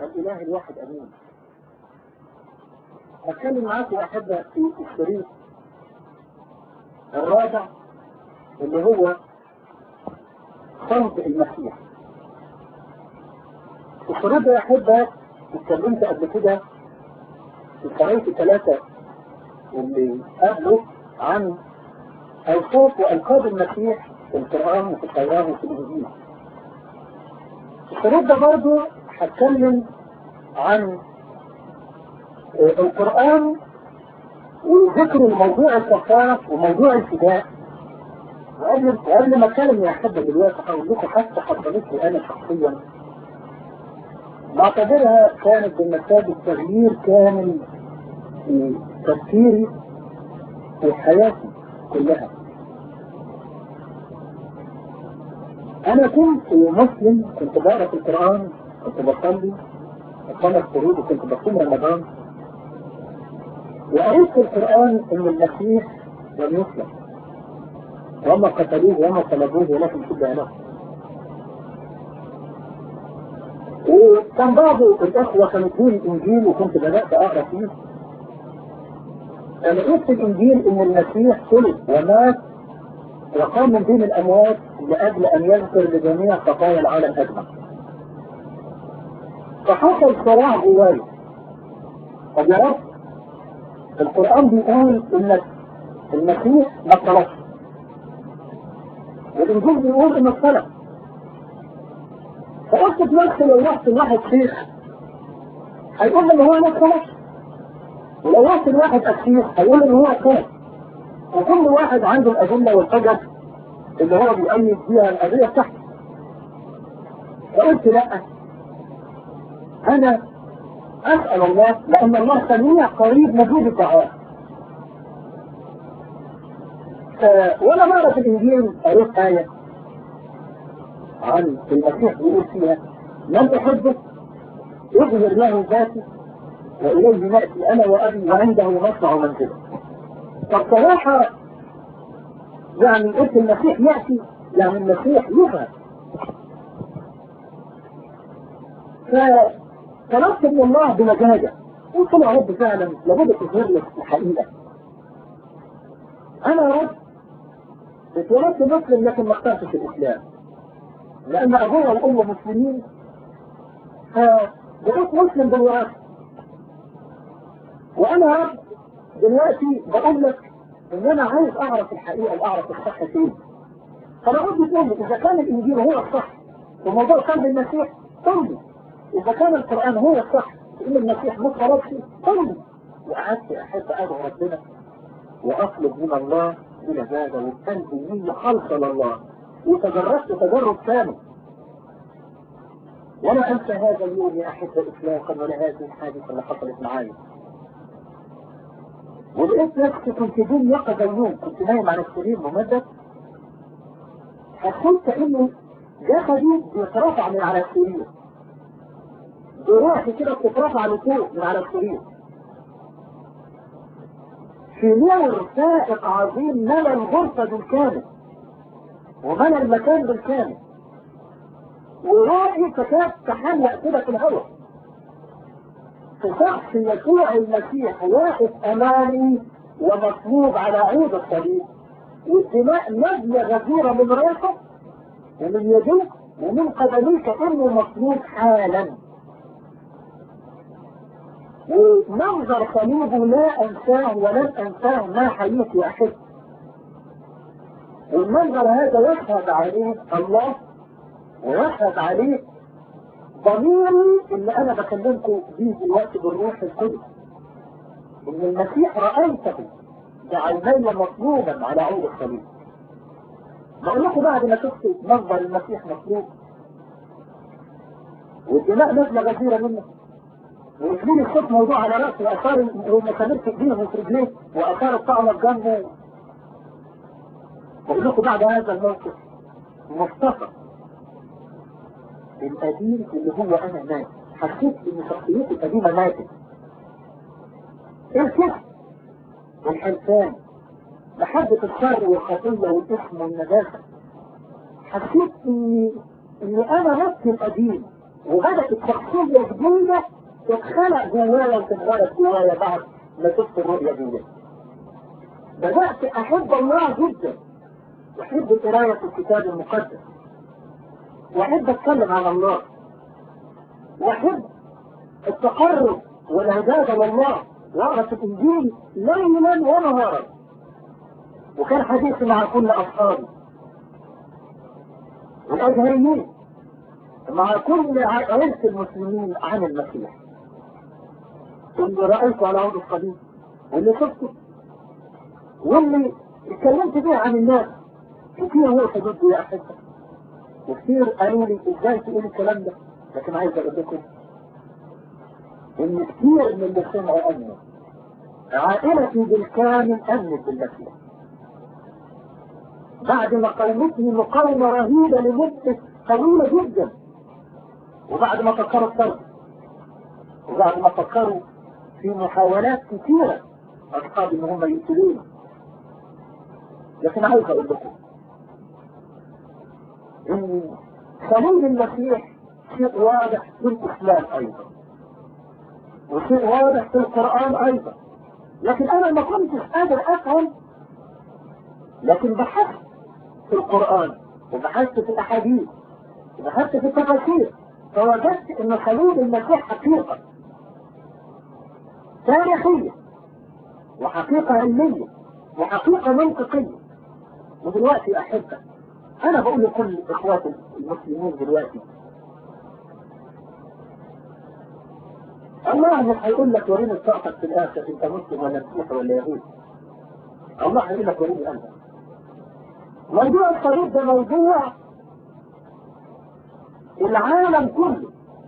الإله الواحد أمين. أتكلم معاكم أحبة في الشريط الرابع اللي هو صمت المسيح. الشريط ده أحبة اتكلمت قبل كده في الشريط الثلاثة اللي قبله عن أوصاف وألقاب المسيح في القرآن وفي التوراة وفي الإنجيل. الشريط ده برضه هتكلم عن القرآن وذكر موضوع الكفارة وموضوع الفداء. وقبل ما اتكلم يا أحبة دلوقتي هقول لكم حتى حصلت لي أنا شخصيا بعتبرها كانت بمثابة تغيير كامل في تفكيري في حياتي كلها. أنا كنت مسلم، كنت بقرأ في القرآن، كنت بصلي 5 فروض وكنت بصوم رمضان، وقريت في القرآن إن المسيح لم يسلم وما قتلوه وما طلبوه ولكن شبه له. وكان بعض الأخوة كانوا يدوني الإنجيل وكنت بدأت أقرأ فيه. لقيت في الإنجيل إن المسيح صلب ومات وقام من بين الأموات لأجل أن يغفر لجميع خطايا العالم أجمع. فحصل صراع جواي. طب يا رب القرآن بيقول إن المسيح ما اتطلبش، والإنجيل بيقول إنه اتطلب. فقلت في نفسي لو رحت لواحد شيخ هيقول إن هو ما اتطلبش، ولو رحت لواحد أكيد هيقول إن هو اتطلب. وكل واحد عنده الأدلة والحجج اللي هو بيؤيد بيها القضية بتاعته. فقلت لا، أنا أسأل الله لأن الله سميع قريب مجيب الدعاء. وأنا بقرا في الإنجيل قريت آية عن المسيح بيقول فيها من أحبه يظهر له ذاتي وإليه نأتي أنا وأبي وعنده مصنع منزله. فبصراحة يعني قلت المسيح يأتي يعني المسيح يظهر. فطلبت من الله بمجاجة، قلت له يا رب فعلا لابد تظهر لك الحقيقة. أنا يا رب اتولدت مسلم لكن ما اخترتش الإسلام لأن أبويا وأمي مسلمين، فبقيت مسلم بالوراثة. وأنا يا رب دلوقتي بقول لك إن أنا عايز أعرف الحقيقة وأعرف الصح فين. فأنا قلت تقول لي إذا كان الإنجيل هو الصح وموضوع قلب المسيح قل لي، إذا كان القرآن هو الصح إن المسيح ما اتطلبش قل لي. وقعدت أحب أدعو ربنا وأطلب من الله بلجاجة وبقلبي نية خالصة لله، وتجربت تجرب ثاني. ولا أنسى هذا اليوم يا أحبة إطلاقا ولا هذه الحادثة اللي حصلت معايا. ولقيت نفسي كنت دون يقظة يوم، كنت نايم على السرير ممدد، حسيت إنه جسدي بيترفع من على السرير، بروحي كده بتترفع لفوق من على السرير. في نور سائق عظيم ملى الغرفة بالكامل وملى المكان بالكامل، ورائي تكاد تحلق كده في الهواء. في شخص يسوع المسيح واقف أمامي ومصلوب على عود الصليب، والدماء نازلة غزيرة من راسه ومن يديه ومن قدميه كأنه مصلوب حالا. ومنظر صليبه لا أنساه ولن أنساه ما حييت يا أخي. والمنظر هذا يشهد عليه الله ويشهد عليه ضميري اللي أنا بكلمكم بيه دلوقتي بالروح القدس، إن المسيح رأيته بعيني مصلوبا على عود الصليب. بقول لكم بعد ما شفت منظر المسيح مصلوب والدماء نازلة غزيرة منه ورجلين الخط موضوع على رأسه وأثار ومسامير في ايديه وفي رجليه وأثار الطعنة بجنبه. بقول لكم بعد هذا الموقف مصطفى القديم اللي هو أنا مات، حسيت إن شخصيتي القديمة ماتت. إيه الكفر والحلفان محبة الشر والخطية والإثم والنجاسة. حسيت إني أنا نفسي القديم وبدأت شخصية جديدة تتخلق جوايا وتتغرق جوايا بعد ما شفت الرؤية دي. بدأت أحب الله جدا، وأحب قراية الكتاب المقدس، وأحب أتكلم عن الله، وأحب التقرب والعبادة لله، وأقرأ في الإنجيل ليلا ونهارا. وكان حديثي مع كل أصحابي والأزهريين، مع كل عائلة المسلمين عن المسيح، اللي رأيته على عود الصليب، واللي شفته، واللي اتكلمت بيه عن الناس. كتير وقت ضدي يا أحبة، وكتير قالوا لي ازاي تقول الكلام ده، لكن عايز اقول لكم ان كتير من اللي سمعوا امنوا. عائلتي بالكامل امنت بالمسيح بعد ما قاومتني مقاومة رهيبة لمدة طويلة جدا، وبعد ما فكروا الطرد، وبعد ما فكروا في محاولات كثيرة أصحاب إن هم يقتلوني. لكن عايز أقول لكم إن صليب المسيح شيء واضح في الإسلام أيضا، وشيء واضح في القرآن أيضا، لكن أنا ما كنتش قادر أفهم. لكن بحثت في القرآن، وبحثت في الأحاديث، وبحثت في التفاسير، فوجدت إن صليب المسيح حقيقة تاريخية، وحقيقة علمية، وحقيقة منطقية. ودلوقتي أحبة، أنا بقول لكل إخواتي المسلمين دلوقتي، الله مش هيقول لك وريني بطاقتك في الآخر أنت مسلم ولا مسيحي ولا يهودي. الله هيقول لك وريني أنت. موضوع الصليب ده موضوع العالم كله،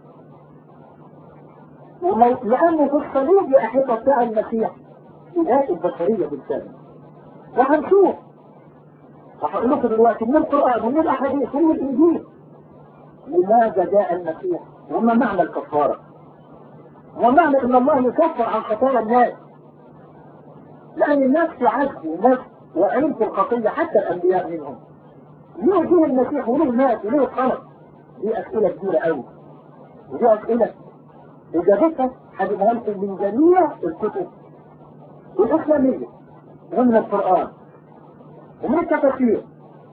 لأنه في الصليب يا أحبة بتاع المسيح بداية البشرية بالكامل. وهنشوف، وهقول لكم دلوقتي من القرآن ومن الأحاديث ومن الإنجيل لماذا جاء المسيح، وما معنى الكفارة، ومعنى ان الله يكفر عن خطايا الناس، لان الناس في عجز، والناس واقعين في الخطيه حتى الانبياء منهم. ليه جه المسيح وليه مات وليه خلق؟ دي اسئله كبيره قوي، ودي اسئله اجابتها هجيبها لكم من جميع الكتب الاسلاميه ومن القران ومن التفاسير.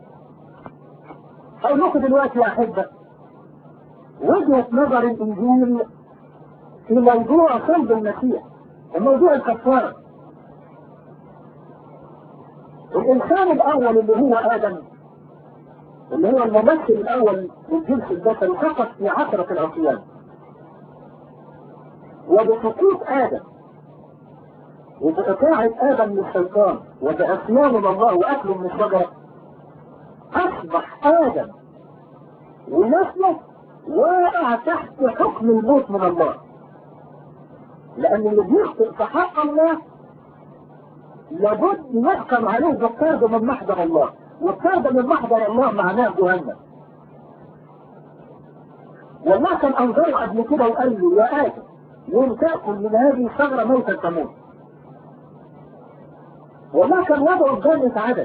هقول لكم دلوقتي يا احبه وجهه نظر الانجيل في موضوع صلب المسيح وموضوع الكفارة. الإنسان الأول اللي هو آدم، اللي هو الممثل الأول للجنس البشري، سقط في عشرة العصيان، وبسقوط آدم وبإطاعة آدم للشيطان وبعصيانه لله وأكله من الشجرة، أصبح آدم ونسله واقع تحت حكم الموت من الله. لأن اللي بيخطئ في حق الله لابد يحكم عليه بالطرد من محضر الله، والطرد من محضر الله معناه جهنم. والله كان أنظره قبل كده وقال له يا آدم يوم تأكل من هذه الشجرة موتا تموت. والله كان وضعه في جنة عدن،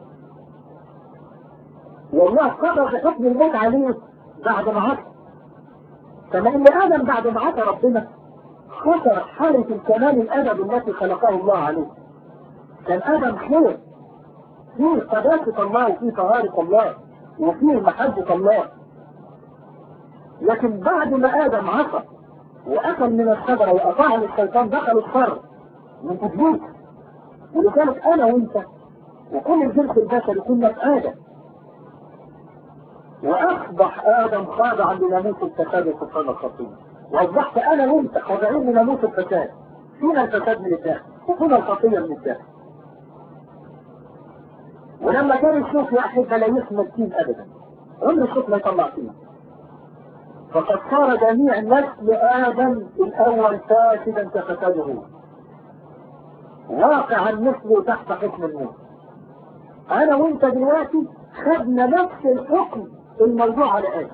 والله قضى بحكم الموت عليه بعد ما عصى. كما ان آدم بعد ما عصى ربنا خسر حالة الكمال الأدب التي خلقه الله عليه. كان آدم خير، فيه قداسة الله وفيه طهارة الله وفيه محبة الله. لكن بعد ما آدم عصى وأكل من الشجرة وأطاع للشيطان دخل الشر من إبليس، ولذلك أنا وأنت وكل الجنس البشري كنا في آدم، وأصبح آدم خاضعا لناموس الفساد وسلطان الخطية، وأصبحت أنا وأنت خاضعين لناموس الفساد. فينا الفساد من الداخل وفينا الخطية من الداخل. ولما كان الشوك يا أحبة لا يسمى الدين أبدا، عمر الشوك لا يطلع فيه. فقد صار جميع نسل آدم الأول فاسدا كفساده، واقعا مثله تحت حكم الموت. أنا وأنت دلوقتي خدنا نفس الحكم الموضوع على آدم.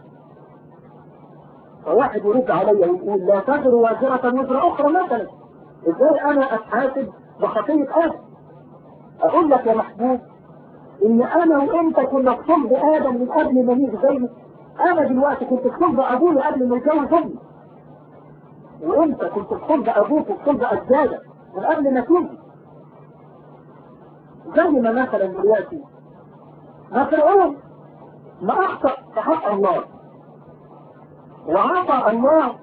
فواحد يرد عليا ويقول لا تزر وازرة وزر أخرى مثلا، إزاي أنا أتحاسب بخطية آدم؟ أقول لك يا محبوب إن أنا وأنت كنا في صلب آدم من قبل ما نيجي زيه، انا دلوقتي كنت في صلب ابوي قبل ما يتجوز امي، وانت كنت في صلب ابوك وفي صلب اجدادك من قبل ما تيجي. زي ما مثلا دلوقتي ما فرعون ما اخطأ في حق الله وعصى الله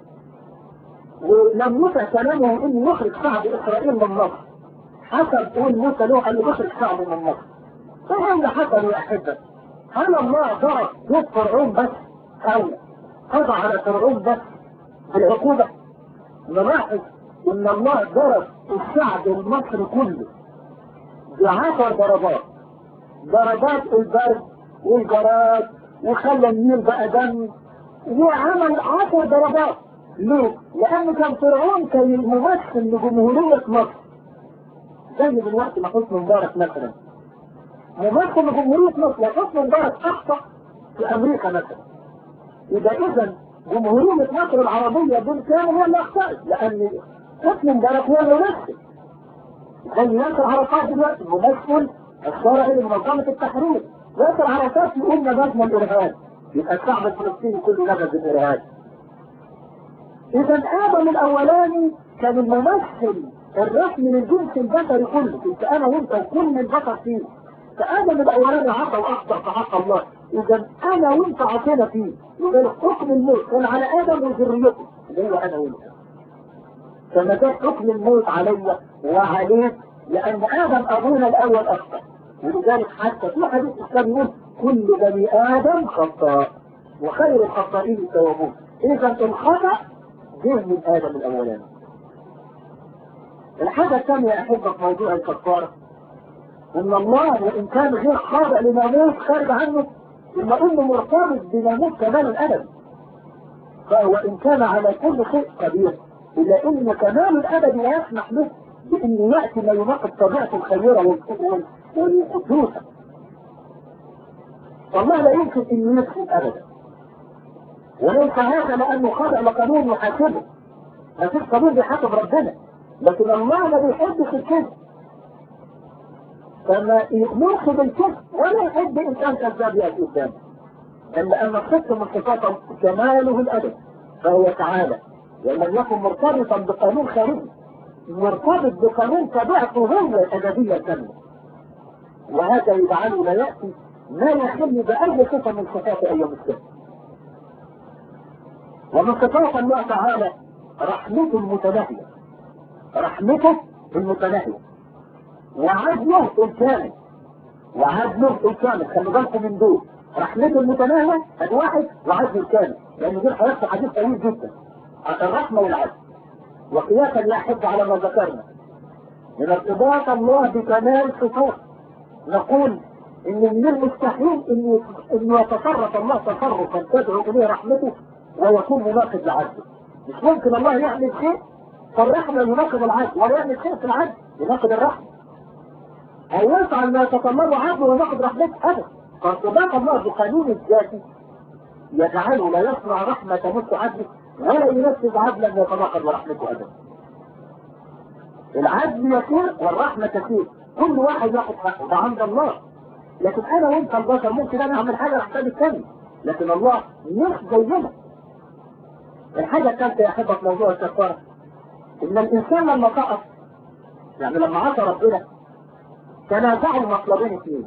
ولم يطع كلامه انه يخرج شعب اسرائيل من مصر، حسب قول موسى له قال له يخرج شعبه من مصر. فهو اللي حصل يا احبه، هل الله ضرب يد فرعون بس او قضى على فرعون بس بالعقوبه؟ نلاحظ ان الله ضرب الشعب المصري كله ب10 ضربات، ضربات البرد والجراد وخلى النيل بقى دم، وعمل 10 ضربات. ليه؟ لأن كان فرعون كان الممثل لجمهورية مصر. زي دلوقتي ما حسني مبارك مثلا ممثل لجمهورية مصر، حسني مبارك أخطأ في أمريكا مثلا، يبقى إذا جمهورية مصر العربية دول كانوا هي اللي أخطأت، لأن حسني مبارك هو الممثل. زي ياسر عرفات دلوقتي الممثل الشرعي لمنظمة التحرير، ياسر عرفات يقول نبذنا الإرهاب، يبقى الشعب الفلسطيني كله نبذ الإرهاب. إذا آدم الأولاني كان الممثل الرسمي للجنس البشري كله، كنت أنا وأنت وكل البشر فيه. فآدم الأولاني عصى وأخطأ في حق الله، إذا أنا وأنت عصينا فيه، إذا حكم الموت كان على آدم وذريته اللي هو أنا وأنت. فما كان حكم الموت علي وعليك لأن آدم أبونا الأول أخطأ، ولذلك حتى في حديث الإسلام يقول كل بني آدم خطاء وخير الخطائين التوابون. إذا الخطأ جه من آدم الأولاني. الحاجة الثانية أحب في موضوع الكفارة إن الله وإن كان غير خاضع لناموس خارج عنه إلا إنه مرتبط بناموس كمال الأدب، فهو إن كان على كل شيء قدير إلا إن كمال الأدب لا يسمح له بأن يأتي ما يناقض طبيعته الخيرة والقدوسة. والله لا يمكن أن يكذب أبدا، وليس هذا لأنه خاضع لقانون يحاسبه، ما فيش قانون بيحاسب ربنا، لكن الله ما بيحبش الكذب، فما يؤمنش بالكذب ولا يحب إنسان كذاب يأتي قدامه، لأن الصدق من صفاته كماله الأدب، فهو تعالى ولم يكن مرتبطا بقانون خارجي، مرتبط بقانون طبيعته هو الأدبية الكاملة، وهذا يجعله لا يأتي ما يحل بأي صفة من صفات أي مسلم. ومن صفات الله تعالى رحمته المتناهية، رحمته المتناهية وعدله الكامل، وعدله الكامل. خلي بالكم من دول، رحمته المتناهية هذا واحد وعدله الكامل، لأن دول هيحصل حديث طويل جدا الرحمة والعدل. وقياسا لا يحب على ما ذكرنا من ارتباط الله بكمال صفات، نقول ان من المستحيل انه يتصرف الله تصرفا تدعو اليه رحمته ويكون مناقض لعدله. مش ممكن الله يعمل شيء فالرحمه يناقض العدل، ولا يعمل شيء في العدل يناقض الرحمه، او يفعل ما يتطلبه عدله ويناقض رحمته ابدا. فارتباط الله بقانون الذاتي يجعله لا يصنع رحمه تمس عدله ولا ينفذ عدلا يتناقض ورحمته ابدا. العدل يسير والرحمه كثير، كل واحد ياخذ حقه ده عند الله، لكن انا وانت البشر ممكن انا اعمل حاجه احتاج الثاني، لكن الله مش زينا. الحاجه الثالثه يا احبه في موضوع الكفاره ان الانسان لما سقط، يعني لما عصى ربنا تنازعوا المطلبين اثنين،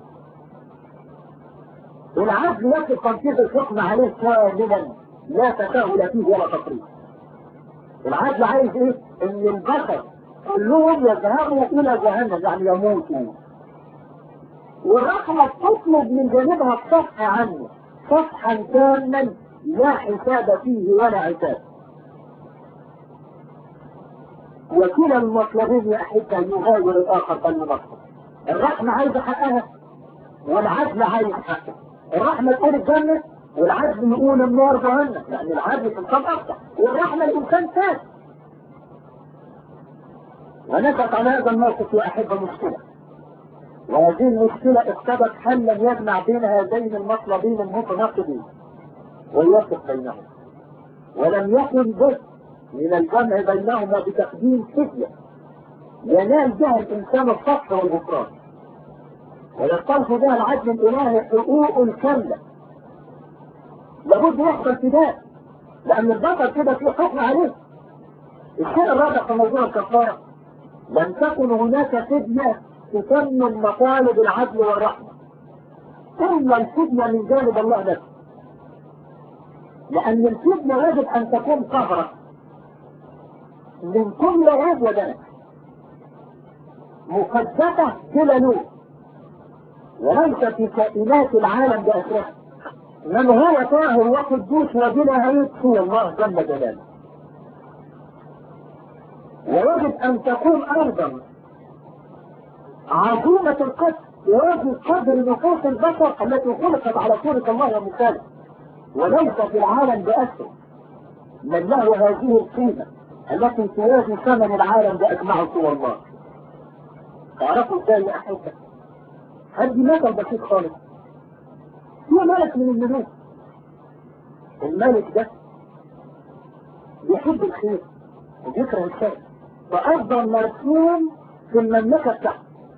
العدل يجب تنفيذ الحكم عليه كاملا لا تساهل فيه ولا تفريط. العدل عايز ايه؟ ان البشر كلهم يذهبوا الى جهنم يعني يموتوا، والرحمة تطلب من جانبها الصفح عنه صفحا تاما لا حساب فيه ولا عتاب. وكلا المطلبين يا احبه يغاير الاخر بل ينصر. الرحمة عايزة حقها والعدل عايز حقه. الرحمة تقول الجنة والعدل يقول النار جهنم، يعني العدل الانسان اخطأ والرحمة الانسان فات. ونشأت على هذا الموقف يا احبه مشكلة، وهذه المشكلة اقتضت حلا يجمع بين هذين المطلبين المتناقضين ويوفق بينهم، ولم يكن بد من الجمع بينهما بتقديم فدية ينال بها الانسان الصفح والغفران، ويصطلح بها العدل الالهي حقوق كاملة لابد يحصل فداء، لأن البطل كده في حكم عليه. الشيء الرابع في موضوع الكفارة، لم تكن هناك فدية تتمم مطالب العدل والرحمة إلا الفدية من جانب الله بس، لأن الفدية يجب أن تكون طهرة من كل عيب ودنس، مقدسة بلا نور، وليس في كائنات العالم بأسرها، إنما هو طاهر وقدوس وبلا عيب هو الله جل جلاله. ويجب أن تكون أيضا عظيمة القدر ويجب قدر نفوس البشر التي خلقت على صورة الله ومثاله، وليس في العالم بأسره من له هذه القيمة التي توازي ثمن العالم بأجمعه سوى الله. تعرفوا ازاي يا أحبة؟ هدي مثل بسيط خالص. في ملك من الملوك، الملك ده بيحب الخير وبيكره الشر، فأفضل مرسوم في المملكة بتاعته.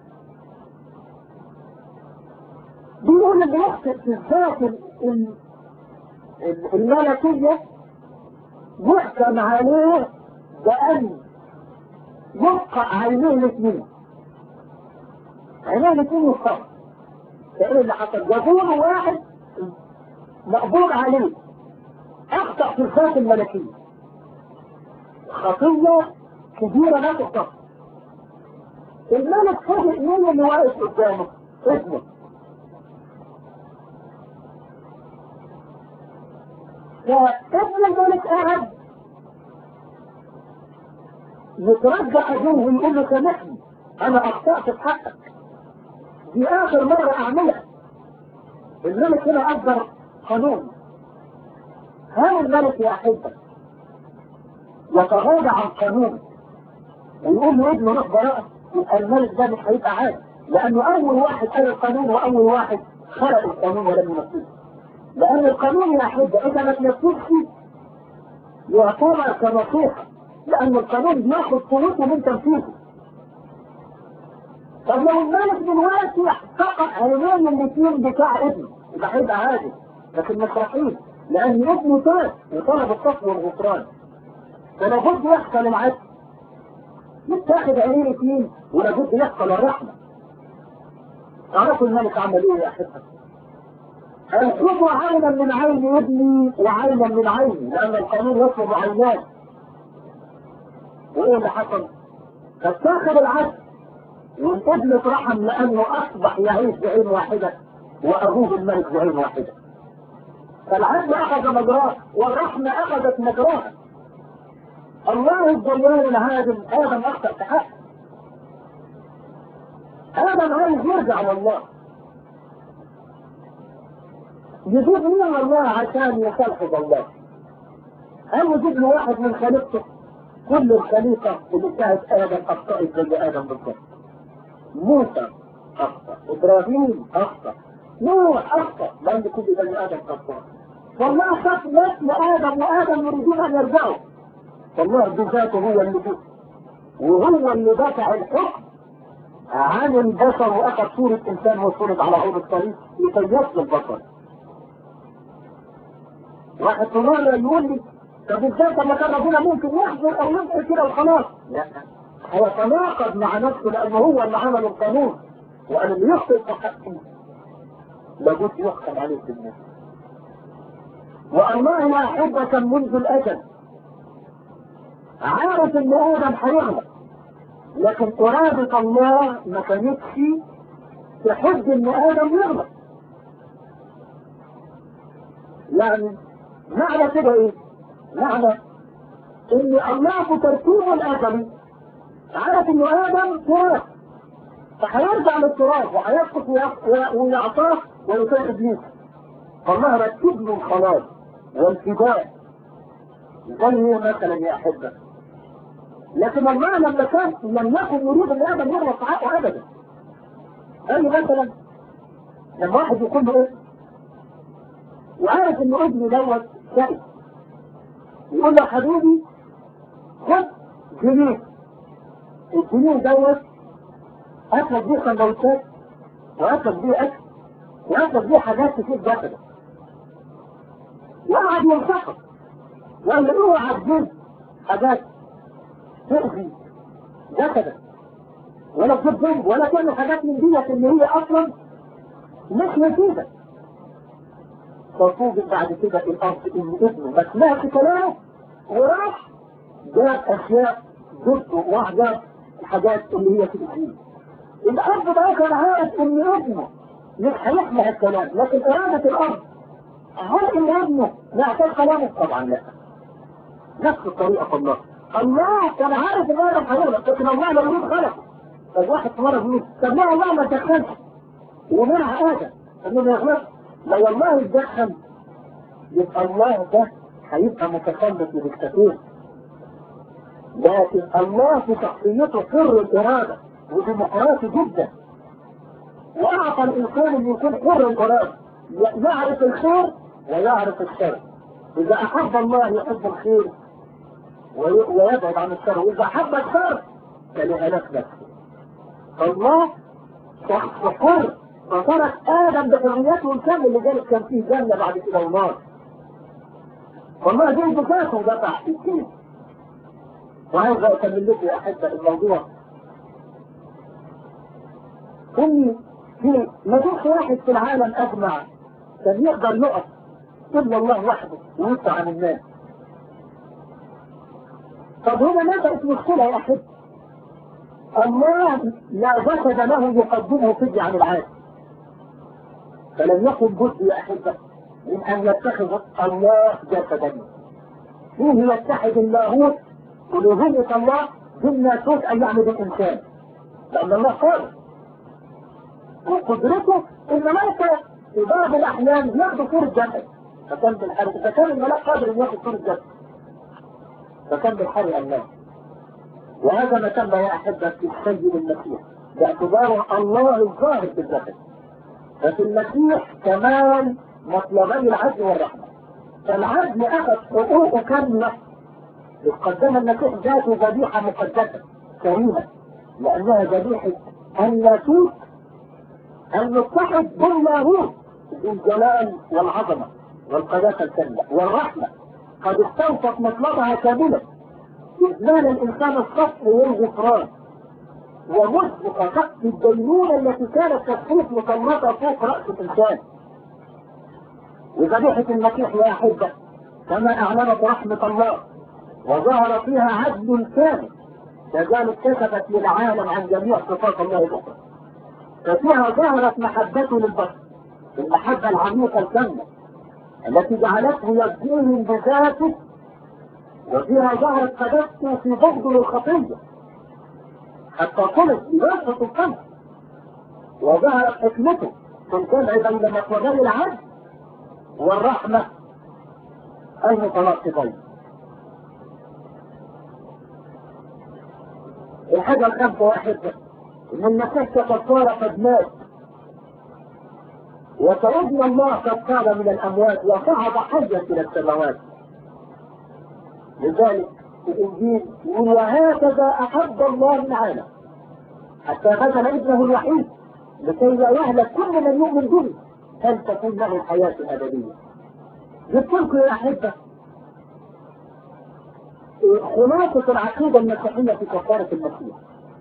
بيقول اللي يحسب في الذات الملكية يحكم عليه بأن يبقى عينيه الاثنين، عينيه الاثنين يختار. فإيه اللي حصل؟ جابوله واحد مقبول عليه أخطأ في الذات الملكية، خطية كبيرة لا تغتفر. الملك فوجئ مين اللي واقف قدامه؟ ابنه. فابن الملك قاعد يترجع ابوه ويقول له سامحني انا اخطأت في حقك، دي اخر مرة اعملها. الملك هنا اصدر قانون. هل الملك يا احبة يتغاضى عن قانون ويقول له ابنه روح براءة؟ يبقى الملك ده مش هيبقى عادل، لانه اول واحد قال القانون واول واحد خلق القانون ولم ينفذه. لان القانون يا احبة اذا ما تنفذش يعتبر كنصيحة، لان القانون بياخد قوته من تنفيذه. طب لو الملك دلوقتي فقط عينين الاثنين بتاع ابنه يبقى هيبقى عادل، لكن مش رحيم، لان ابنه تاب وطلب الصفو والغفران، فلابد يحصل العدل. يتاخد عينين اثنين ولابد يحصل الرحمة. تعرفوا الملك عمل ايه يا احبة؟ الخذوا عينا من عين ابني وعينا من عيني، لان القانون يطلب عينات. وايه اللي حصل؟ فاتاخد العدل والابن اترحم لانه اصبح يعيش بعين واحدة وابوه الملك بعين واحدة. فالعدل اخذ مجراه والرحمة اخذت مجراها. الله الجلال العادل ادم اخطأ في حقه. ادم عايز يرجع لله، يجيب مين الله عشان يصالحه بالله؟ هل يجيب له واحد من خليقته؟ كل الخليقة اللي كانت ادم اخطأت زي ادم بالظبط. موسى اخطأ، ابراهيم اخطأ، نوح اخطأ، لان كل بني ادم اخطأ. والله خاف نسل ادم وادم يريدون ان يرجعوا. والله بذاته هو اللي جه وهو اللي دفع الحكم عن البشر واخذ صورة انسان وصورة على عود الطريق لكي البشر. واحد طلال يقول لي طب ازاي لما كان ربنا ممكن يحضر او يبقى كده وخلاص؟ لا، هو تناقض مع نفسه لانه هو اللي عمل القانون، وان اللي يخطئ في حقه لابد يحكم عليه في الناس. والله يا احبة كان منذ الازل عارف ان ادم هيغلط، لكن ارادة الله ما كانتش تحب ان ادم يغلط. يعني معنى كده ايه؟ معنى ان الله في ترتيبه الازلي عارف ان ادم تراب، فهيرجع للتراب وهيسقط ويعصاه ويطيع ابليس. فالله رتب له الخلاص والفداء زي مثلا يا احبه. لكن الله لم يكن يريد ان ادم يغلط في حقه ابدا. زي مثلا لما واحد يكون له ايه وعارف ان ابني دوت شقي، يقول له حبيبي خد جنيه، الجنيه دوت اكل بيه سندوتشات واكل بيه اكل واكل بيه حاجات كتير جسدك. وقعد ينتقد وقال له اوعى تجيب حاجات تؤذي جسدك ولا تجيب ذنب ولا تعمل حاجات من ديت اللي هي اصلا مش نتيجه. ففوجئ بعد كده الارض ان ابنه ما سمعش كلامه وراح جاب اشياء ضده وحاجات الحاجات اللي هي في الدين. الارض بقى كان عارف ان ابنه مش هيسمع الكلام، لكن اراده الارض هل ان ابنه يعتاد كلامه؟ طبعا لا. نفس الطريقه الله. الله كان عارف ان ادم هيغلط، لكن الله لو يريد خلقه. طب واحد في مره بيقول طب لا الله ما تدخلش ومنع ادم انه ما يغلطش. لو الله يتدخل يبقى الله ده هيبقى متسلط لدكتاتور. لكن الله في شخصيته حر الاراده وديمقراطي جدا، واعطى الانسان ان يكون حر الاراده، يعرف الخير ويعرف الشر. اذا احب الله يحب الخير ويبعد عن الشر، واذا احب الشر فلهلاك نفسه. فالله شخص حر فترك ادم بحريته الكامله، لذلك كان فيه جنه بعد كده ونار. والله دي بذاته دفع في الدين. وعايز اكمل لكم يا احبه الموضوع ان في مفيش واحد في العالم اجمع كان يقدر يقف الا الله وحده ويدفع عن الناس. طب هنا ما بقت مشكله يا احبه. الله لا جسد له يقدمه فدية عن العالم، فلم يكن بد يا احبه من ان يتخذ الله جسدا فيه يتحد اللاهوت ألوهية الله بالناسوت أي يعني بالإنسان، لأن الله قادر وقدرته الملائكة في بعض الأحيان ياخدوا صورة جسد، فكان الملاك قادر أن ياخد صورة جسد، فكان بالحري الله. وهذا ما تم يا أحبة في السيد المسيح باعتباره الله الظاهر في الجسد. ففي المسيح كمال مطلبي العدل والرحمة. فالعدل أخذ حقوقه كاملة، قدم المسيح ذاته ذبيحة مقدسة كريمة، لأنها ذبيحة الناسوت المتحد باللاهوت بالجلال والعظمة والقداسة الكاملة والرحمة، قد استوفت مطلبها كاملة إذلال الإنسان الصف والغفران ومسبق سقف الدينونة التي كانت تسقيط مسلطة فوق رأس الإنسان. وذبيحة المسيح يا أحبة كما أعلنت رحمة الله وظهر فيها عدل كامل، كذلك كشفت للعالم عن جميع صفات الله الأخرى. ففيها ظهرت محبته للبشر، المحبة العميقة الكاملة التي جعلته يبديهم بذاته، وفيها ظهرت قدسته في بغض للخطية حتى قلت بواسطة القلب، وظهرت حكمته في الجمع بين مطلبي العدل والرحمة المتناقضين. الحاجة الخامسة واحدة ان المسيح كفارة قد مات وسيدنا الله قد قام من الاموات وصعد حيا الى السماوات. لذلك في الانجيل يقول وهكذا احب الله العالم حتى بذل ابنه الوحيد لكي لا يهلك كل من يؤمن به بل تكون له الحياة الابدية. جبت لكم يا احبة خلاصة العقيدة المسيحية في كفارة المسيح،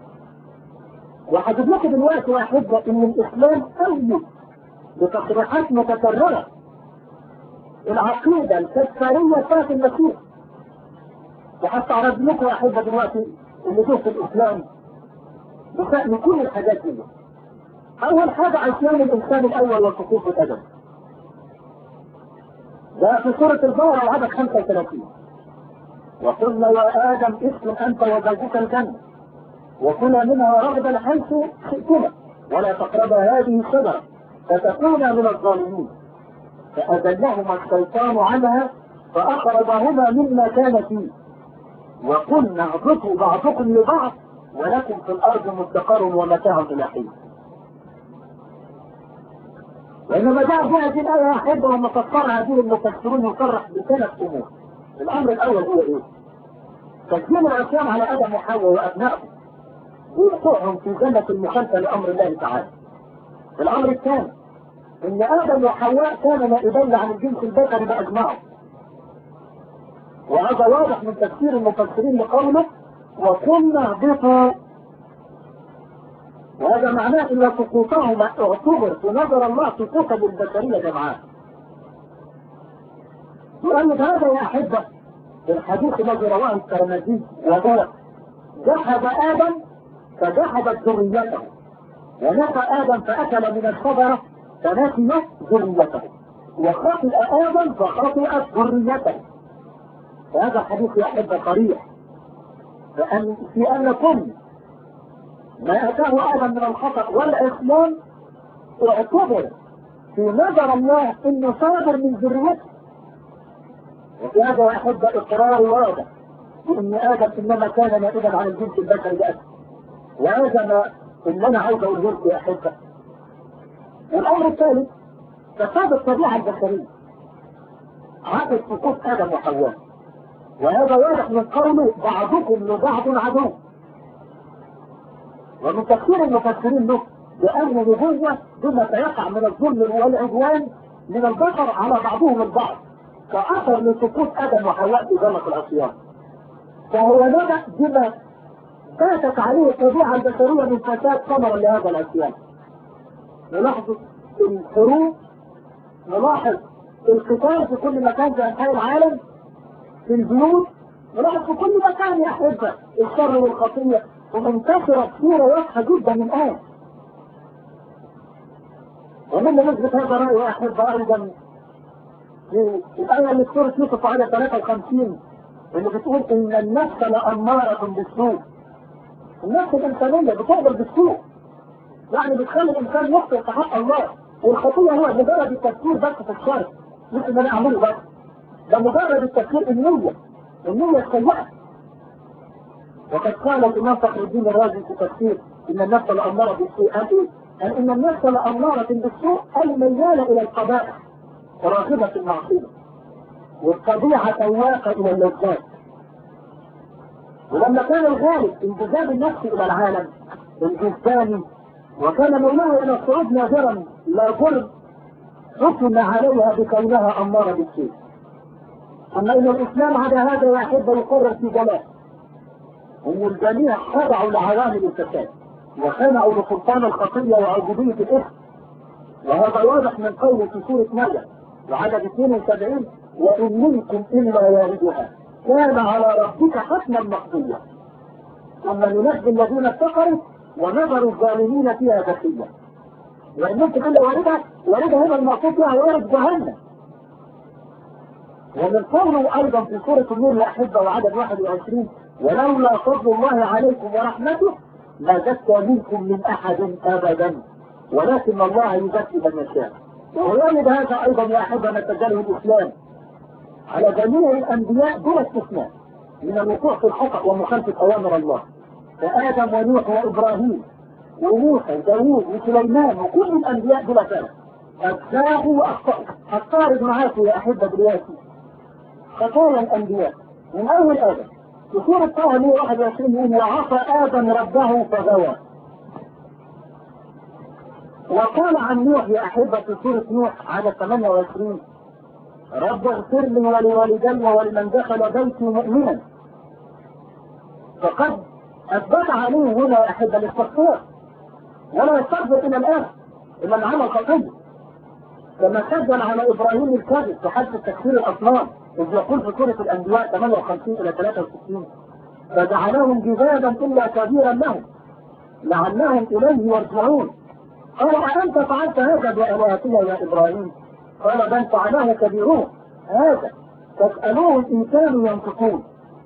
وهجيب لكم دلوقتي يا احبة ان الاسلام اول بتصريحات متكررة العقيدة الكفارية بتاعت المسيح. وحتى اعرض لكم يا احبة دلوقتي اللي جه في الاسلام بشأن كل الحاجات دي. اول حاجة عصيان الانسان الاول والحقوق الادب، ده في سورة البقرة العدد 35. وقلنا يا آدم اسكن أنت وزوجك الجنة وكلا منها رغدا حيث شئتما ولا تقربا هذه الشجرة فتكونا من الظالمين. فأزلهما الشيطان عنها فأخرجهما مما كان فيه وقلنا اهبطوا بعضكم لبعض ولكم في الأرض مستقر ومتاع إلى حين. وإنما جاء في هذه الآية يا أحبة لما فسرها هذه المفسرون يصرح بثلاث أمور. الأمر الأول هو إيه؟ تسليم العصيان على آدم وحواء وأبنائهم ووقوعهم في جنة المخالفة لأمر الله تعالى. الأمر الثاني إن آدم وحواء كانوا نائبين عن الجنس البشري بأجمعه وهذا واضح من تفسير المفسرين لقوله وكنا اهبطوا، وهذا معناه ان سقوطهما اعتبر في نظر الله سقوطا للبشريه جمعاء. لأن هذا يا أحبة الحديث الذي رواه الترمذي وهو جحد آدم فجحدت ذريته، ونفى آدم فأكل من الشجرة فنسي ذريته، وخطئ آدم فخطئت ذريته. وهذا الحديث يا أحبة صريح في أن كل ما أتاه آدم من الخطأ والعصيان اعتبر في نظر الله إنه صادر من ذريته. وفي هذا يا أحبة إقرار واضح بأن آدم إنما كان نائبا عن الجنس البشري بأسف، وهذا ما إن أنا عاوز أقول لكم يا أحبة. والأمر الثالث فساد الطبيعة البشرية عادة سقوط آدم وحواء، وهذا واضح من قوله بعضكم لبعض عدو. ومن تفسير المفسرين له بأن النبوة بما سيقع من الظلم والعدوان من البشر على بعضهم البعض كأثر لسقوط آدم وحواء في جنة العصيان، فهو نبأ بما باتت عليه الطبيعة البشرية من فساد ثمرا لهذا العصيان. نلاحظ الحروب، نلاحظ القتال في كل مكان في أنحاء العالم، في البيوت، نلاحظ في كل مكان يا أحبة الشر والخطية ومنتشرة بصورة واضحة جدا من الآن. ومن نسبة هذا رأي يا أحبة أيضا في الآية اللي في سورة يوسف على 53 اللي بتقول إن النفس لأمارة بالسوء. النفس الإنسانية بتقدر بالسوء، يعني بتخلي الإنسان يخطئ في حق الله، والخطية هو مجرد التفكير بس في الشر، مش إن أنا أعمله بس، ده مجرد التفكير النية السيئة. وقد قال الإمام فخر الدين الرازي في تفسير إن النفس لأمارة بالسوء قال إن النفس لأمارة بالسوء أي ميالة إلى القبائح وراغبة في المعصية، والطبيعة سواقة إلى اللذات. ولما كان الغالب انجذاب النفس إلى العالم الجسداني وكان مولوه إلى الصعود نادرا لا جرم حكم عليها بكونها أمارة بالسوء. أما إن الإسلام على هذا يا أحبة يقرر في جلاء أن الجميع خضعوا لعوامل الفساد وخنعوا لسلطان الخطية وعبودية الإثم، وهذا واضح من قوله في سورة مريم وعدد 72 وإن منكم إلا واردها كان على ربك حتما مقضيا ثم ننجي الذين اتقوا ونذر الظالمين فيها جثيا. وإن منكم إلا واردها هنا المقصود فيها وارد جهنم. ومن قوله أيضا في سورة النور الأحبة وعدد 21 ولولا فضل الله عليكم ورحمته ما زكى منكم من أحد أبدا ولكن الله يزكي من يشاء. ويرد هذا أيضا يا أحبة نتجاهل الإسلام على جميع الأنبياء دون استثناء من الوقوع في الخطأ ومخالفة أوامر الله، فآدم ونوح وإبراهيم وموسى وداوود وسليمان وكل الأنبياء بلا فرق أساءوا وأخطأوا. أستعرض معاكم يا أحبة دلوقتي خطايا الأنبياء من أول آدم في سورة طه 121 يقول وعصى آدم ربه فغوى. وقال عن نوح يا أحبة في سورة نوح على 28 رب اغفر لي ولوالدي ولمن دخل بيتي مؤمنا. فقد أثبت عليه هنا يا أحبة الاستغفار ولا يستغفر إلى الآن إلا من عمل خطية، كما سجل على إبراهيم الكاذب في حالة تكفير الأصنام إذ يقول في سورة الأنبياء 58 إلى 63 فجعلهم جذابا إلا كبيرا لهم لعلهم إليه يرجعون. قال أأنت فعلت هذا بآلهتنا يا إبراهيم؟ قال بل فعله كبيرون هذا فاسألوهم إن كانوا ينطقون.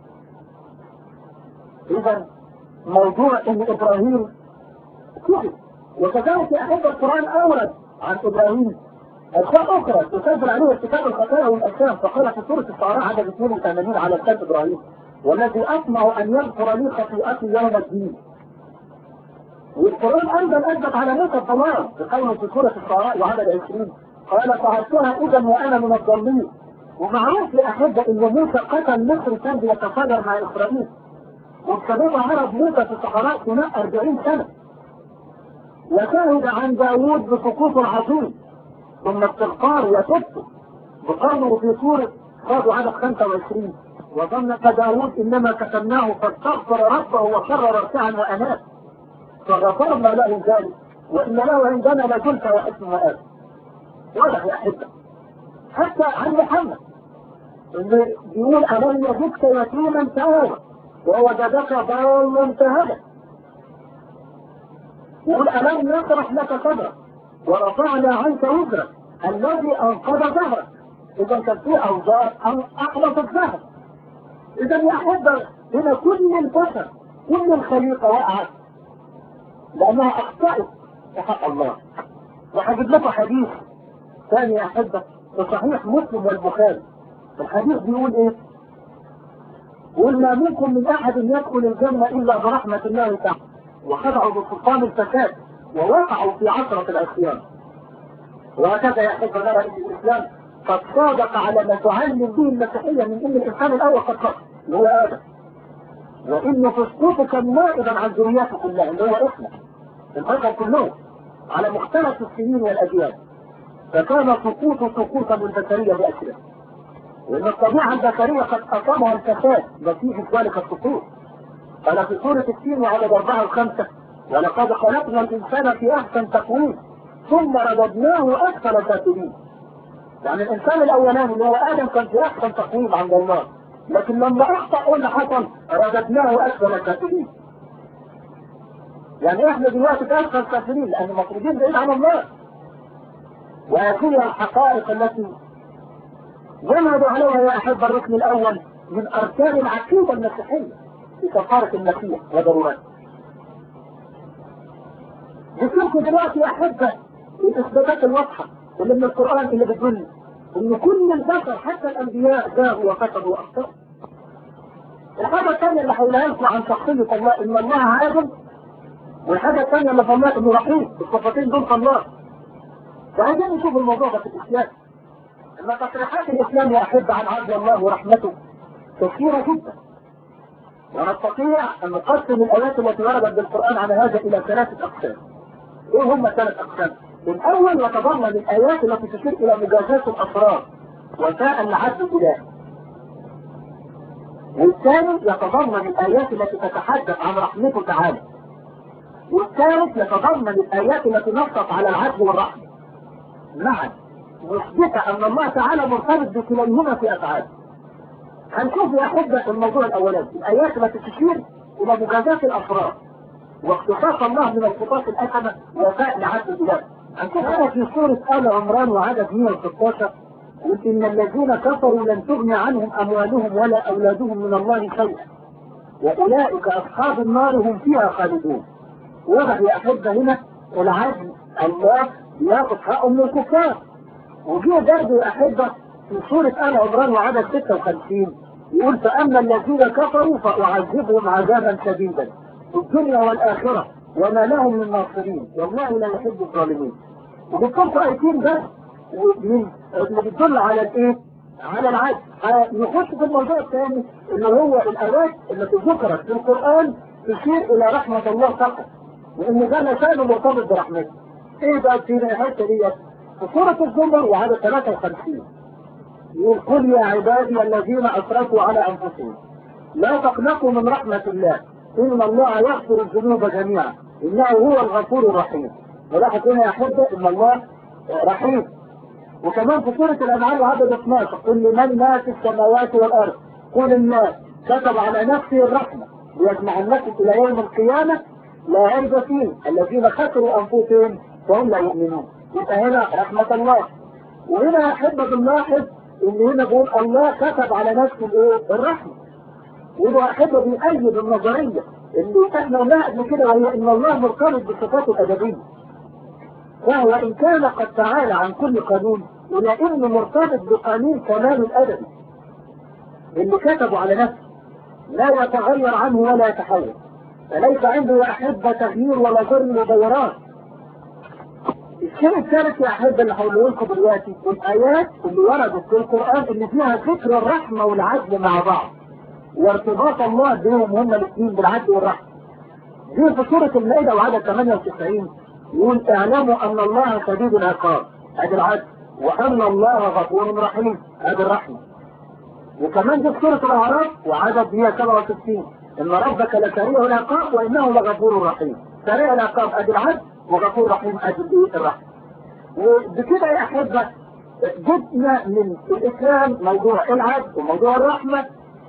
إذا موضوع إن إبراهيم كذب. وكذلك أحب القرآن أورد عن إبراهيم أشياء أخرى تسجل عليه ارتكاب الخطايا والأثام، فقال في سورة الشعراء عدد 82 على لسان إبراهيم والذي أطمع أن يغفر لي خطيئتي يوم الدين. والقرآن أيضا أثبت على موسى الضلال بقوله في سورة الشعراء وعدد 20 قال فعلتها إذا وأنا من الضالين. ومعروف لأحبة إن موسى قتل مصر كان بيتفاجر مع إسرائيل وبسببها هرب موسى في الصحراء ثناء 40 سنة. وشاهد عن داوود بسقوط العظيم ثم استغفار وتوبته بقوله في سورة صاد عدد 25 وظن كداود انما كتمناه فاستغفر ربه وقرر ارتعا واناب فغفرنا له ذلك وان له عندنا لزلفى وحسن مآب. واضح يا احبه. حتى عن محمد اللي بيقول الم يجدك يتيما فآوى ووجدك ضالا فهدى. يقول الم نشرح لك صدرك ورفعنا عنك وزرك الذي انقض ظهرك. اذا كان في اوزار احدث الظهر. اذا يا احبه هنا كل البشر كل الخليقه وقعت لانها اخطأت في حق الله. وهجيب لكم حديث ثاني يا احبه في صحيح مسلم والبخاري. الحديث بيقول ايه؟ يقول ما منكم من احد يدخل الجنه الا برحمه الله تعالى وخضعوا بسلطان الفساد ووقعوا في عثره العصيان. وهكذا يا احبه نرى ان الاسلام قد صادق على ما تعلم به المسيحيه من ان الانسان الاول قد خطأ اللي هو ادم، وانه في سقوطه كان نائبا عن ذريته كلها اللي هو احنا البشر كلهم على مختلف السنين والاجيال. فكان سقوطا للبشريه باسره، وان الطبيعه البشريه قد اصابها الفساد نتيجه ذلك السقوط. قال في سوره التين وعدد 4 و5 ولقد خلقنا الانسان في احسن تقويم ثم رددناه اسفل سافلين. يعني الانسان الاولاني اللي هو ادم كان في احسن تقويم عند الله، لكن لما اخطا قلنا حصل رددناه اسفل سافلين. يعني احنا دلوقتي في اسفل سافلين لان المفروضين بعيد عن الله. وهذه الحقائق التي ينهض عليها يا احب الركن الاول من اركان العقيده المسيحيه في كفاره المسيح وضرورته. بصيركم دلوقتي يا احبه الاثباتات الواضحه اللي من القران اللي بتدل ان كل البشر حتى الانبياء جاءوا وكتبوا واخطاوا. الحاجه الثانيه اللي هقولها لكم عن شخصيه الله ان الله عادل، والحاجه الثانيه اللي فهمناها انه رحيم. الصفتين دول في الله. وعايزين نشوف الموضوع ده في الاسلام. ان تصريحات الاسلام يا احبه عن عدل الله ورحمته كثيره جدا. ونستطيع ان نقسم الايات التي وردت بالقران عن هذا الى 3 اقسام. ايه هم 3 اقسام؟ الاول يتضمن الايات التي تشير الى مجازات الاسرار وفاء لعدل الالهي. والثاني يتضمن الايات التي تتحدث عن رحمته تعالى. والثالث يتضمن الايات التي نصت على العدل والرحمه معا مثبته ان الله تعالى مرتبط بكليهما في افعاله. هنشوف يا احبه الموضوع الاولاني الايات التي تشير الى مجازات الاسرار واختصاص الله من الخطاط الأسمى وفاء لعدل الإله. هنشوف في سورة آل عمران وعدد 116 قلت إن الذين كفروا لن تغني عنهم أموالهم ولا أولادهم من الله شيئا وأولئك أصحاب النار هم فيها خالدون. واضح يا أحبة هنا العدل الله ياخذ حقه من الكفار. وجيه برضه يا أحبة في سورة آل عمران وعدد 56 يقول فأما الذين كفروا فأعذبهم عذابا شديدا في الدنيا والآخرة وما لهم من ناصرين والله لا يحب الظالمين. وبالطبع آيتين بس اللي بتدل على الايه؟ على العدل. نخش في الموضوع الثاني اللي هو الآيات التي ذكرت في القرآن تشير إلى رحمة الله فقط وإن ده لسانه مرتبط برحمته. إيه بقى في الحتة ديت؟ في سورة الزمر وعدد 53 يقول قل يا عبادي الذين أسرفوا على أنفسهم لا تقنطوا من رحمة الله إن الله يغفر الذنوب جميعا إنه هو الغفور الرحيم. ولاحظ هنا يا أحبة إن الله رحيم. وكمان في سورة الأنعام عدد 12 قل لمن ما في السماوات والأرض قل الناس كتب على نفسه الرحمة ليجمعنكم إلى يوم القيامة لا عيب فيه الذين خسروا أنفسهم وهم لا يؤمنون. يبقى هنا رحمة الله. وهنا يا أحبة بنلاحظ إن هنا بيقول الله كتب على نفسه الإيه؟ الرحمة. وده أحبة بيأيد النظرية اللي احنا قلناها قبل كده وهي إن الله مرتبط بصفاته الأدبية. وهو إن كان قد تعالى عن كل قانون إلى إنه مرتبط بقانون كمال الأدبي اللي كتبه على نفسه لا يتغير عنه ولا يتحول. فليس عنده يا أحبة تغيير ولا ظلم ودوران. الشيء الثالث يا أحبة اللي هقوله لكم دلوقتي الآيات اللي وردت في القرآن اللي فيها ذكر الرحمة والعدل مع بعض وارتباط الله بهم هم الاثنين بالعدل والرحمة. دي في سورة المائدة وعدد 98 يقول اعلموا ان الله شديد العقاب ادي العدل وان الله غفور رحيم ادي الرحمة. وكمان دي سورة الأعراف وعدد 167 إن ربك لسريع العقاب وإنه لغفور رحيم. سريع العقاب أدي العدل وغفور رحيم أدي الرحمة. وبكده يا أحبة جبنا من الإسلام موضوع العدل وموضوع الرحمة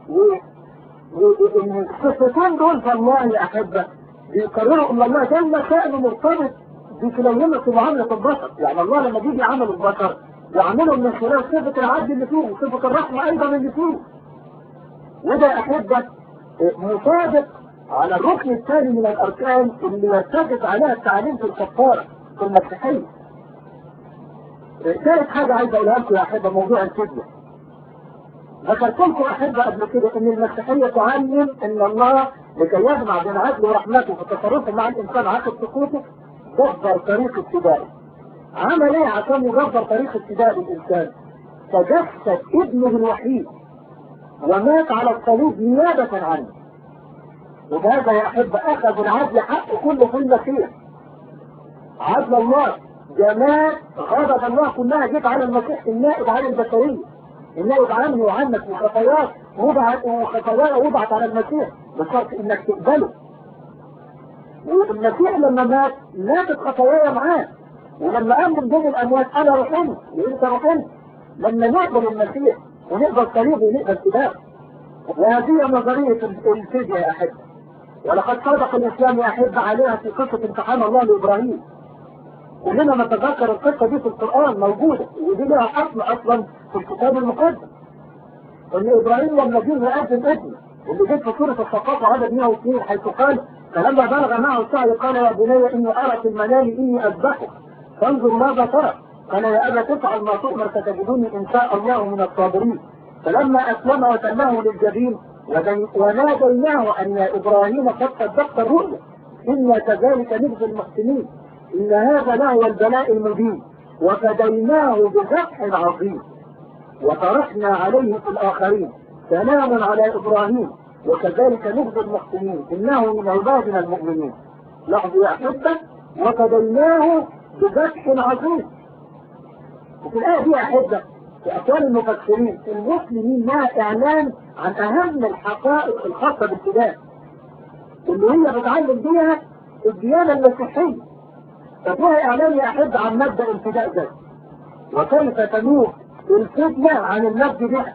وإن الصفتين دول في الله يا أحبة بيقرروا إن الله جل شأنه مرتبط بكليهما في معاملة البشر. يعني الله لما بيجي يعامل البشر يعملهم من خلال صفة العدل اللي فيه وصفة الرحمة أيضا اللي فيه. وده يا أحبة مصادق على الركن الثاني من الأركان اللي يتفق عليها التعليم في الكفارة في المسيحية. ثالث حاجة عايز أقولها لكم يا أحبة موضوع الفدية. ذكرت لكم أحبة قبل كده إن المسيحية تعلم إن الله لكي يجمع بين عدله ورحمته في تصرفه مع الإنسان عقب سقوطه جبر طريق ابتدائي. عمل إيه عشان يجبر طريق ابتدائي الإنسان؟ تجسد ابنه الوحيد ومات على الصليب نيابة عنه. وبهذا يا أحبة أخذ العدل حقه كله في المسيح. عدل الله جمال غضب الله كلها جت على المسيح النائب عن البشرية، النائب عني وعنك وخطاياك وضعت على المسيح بشرط انك تقبله. والمسيح لما ماتت خطاياه معاه، ولما قام من بين الاموات انا رحمت وانت رحمت. لما نقبل المسيح ونقبل صليبه ونقبل كتابه. وهذه نظرية الفدية يا أحبة. ولقد صدق الإسلام يا أحبة عليها في قصة امتحان الله لإبراهيم. كلنا نتذكر القصة دي في القرآن موجودة، ودي لها أصل أصلا في الكتاب المقدس. إن إبراهيم لما جه يقدم ابنه اللي جت في سورة الصفات عدد 102 حيث قال فلما بلغ معه السعي قال يا بني إني أرى في المنام إني أذبحك فانظر ماذا ترى؟ قال يا أبا تفعل ما تؤمر ستجدني إن شاء الله من الصابرين. فلما أسلم وتلاه للجبين وناديناه أن يا إبراهيم قد صدقت الرؤيا إنا كذلك نجزي المحسنين إن هذا لهو البلاء المبين وفديناه بذبح عظيم وتركنا عليه في الآخرين سلام على إبراهيم وكذلك نجزي المحسنين إنه من عبادنا المؤمنين. لاحظوا يا أحبة وفديناه بذبح عظيم. وفي الآية دي يا أحبة في أقوال المفسرين المسلمين لها إعلان عن أهم الحقائق الخاصة بالفداء اللي هي بتعلم بيها الديانة المسيحية. ففيها إعلان يا أحبة عن مبدأ الفداء ده وكيف تنوب الفتنة عن النفس بها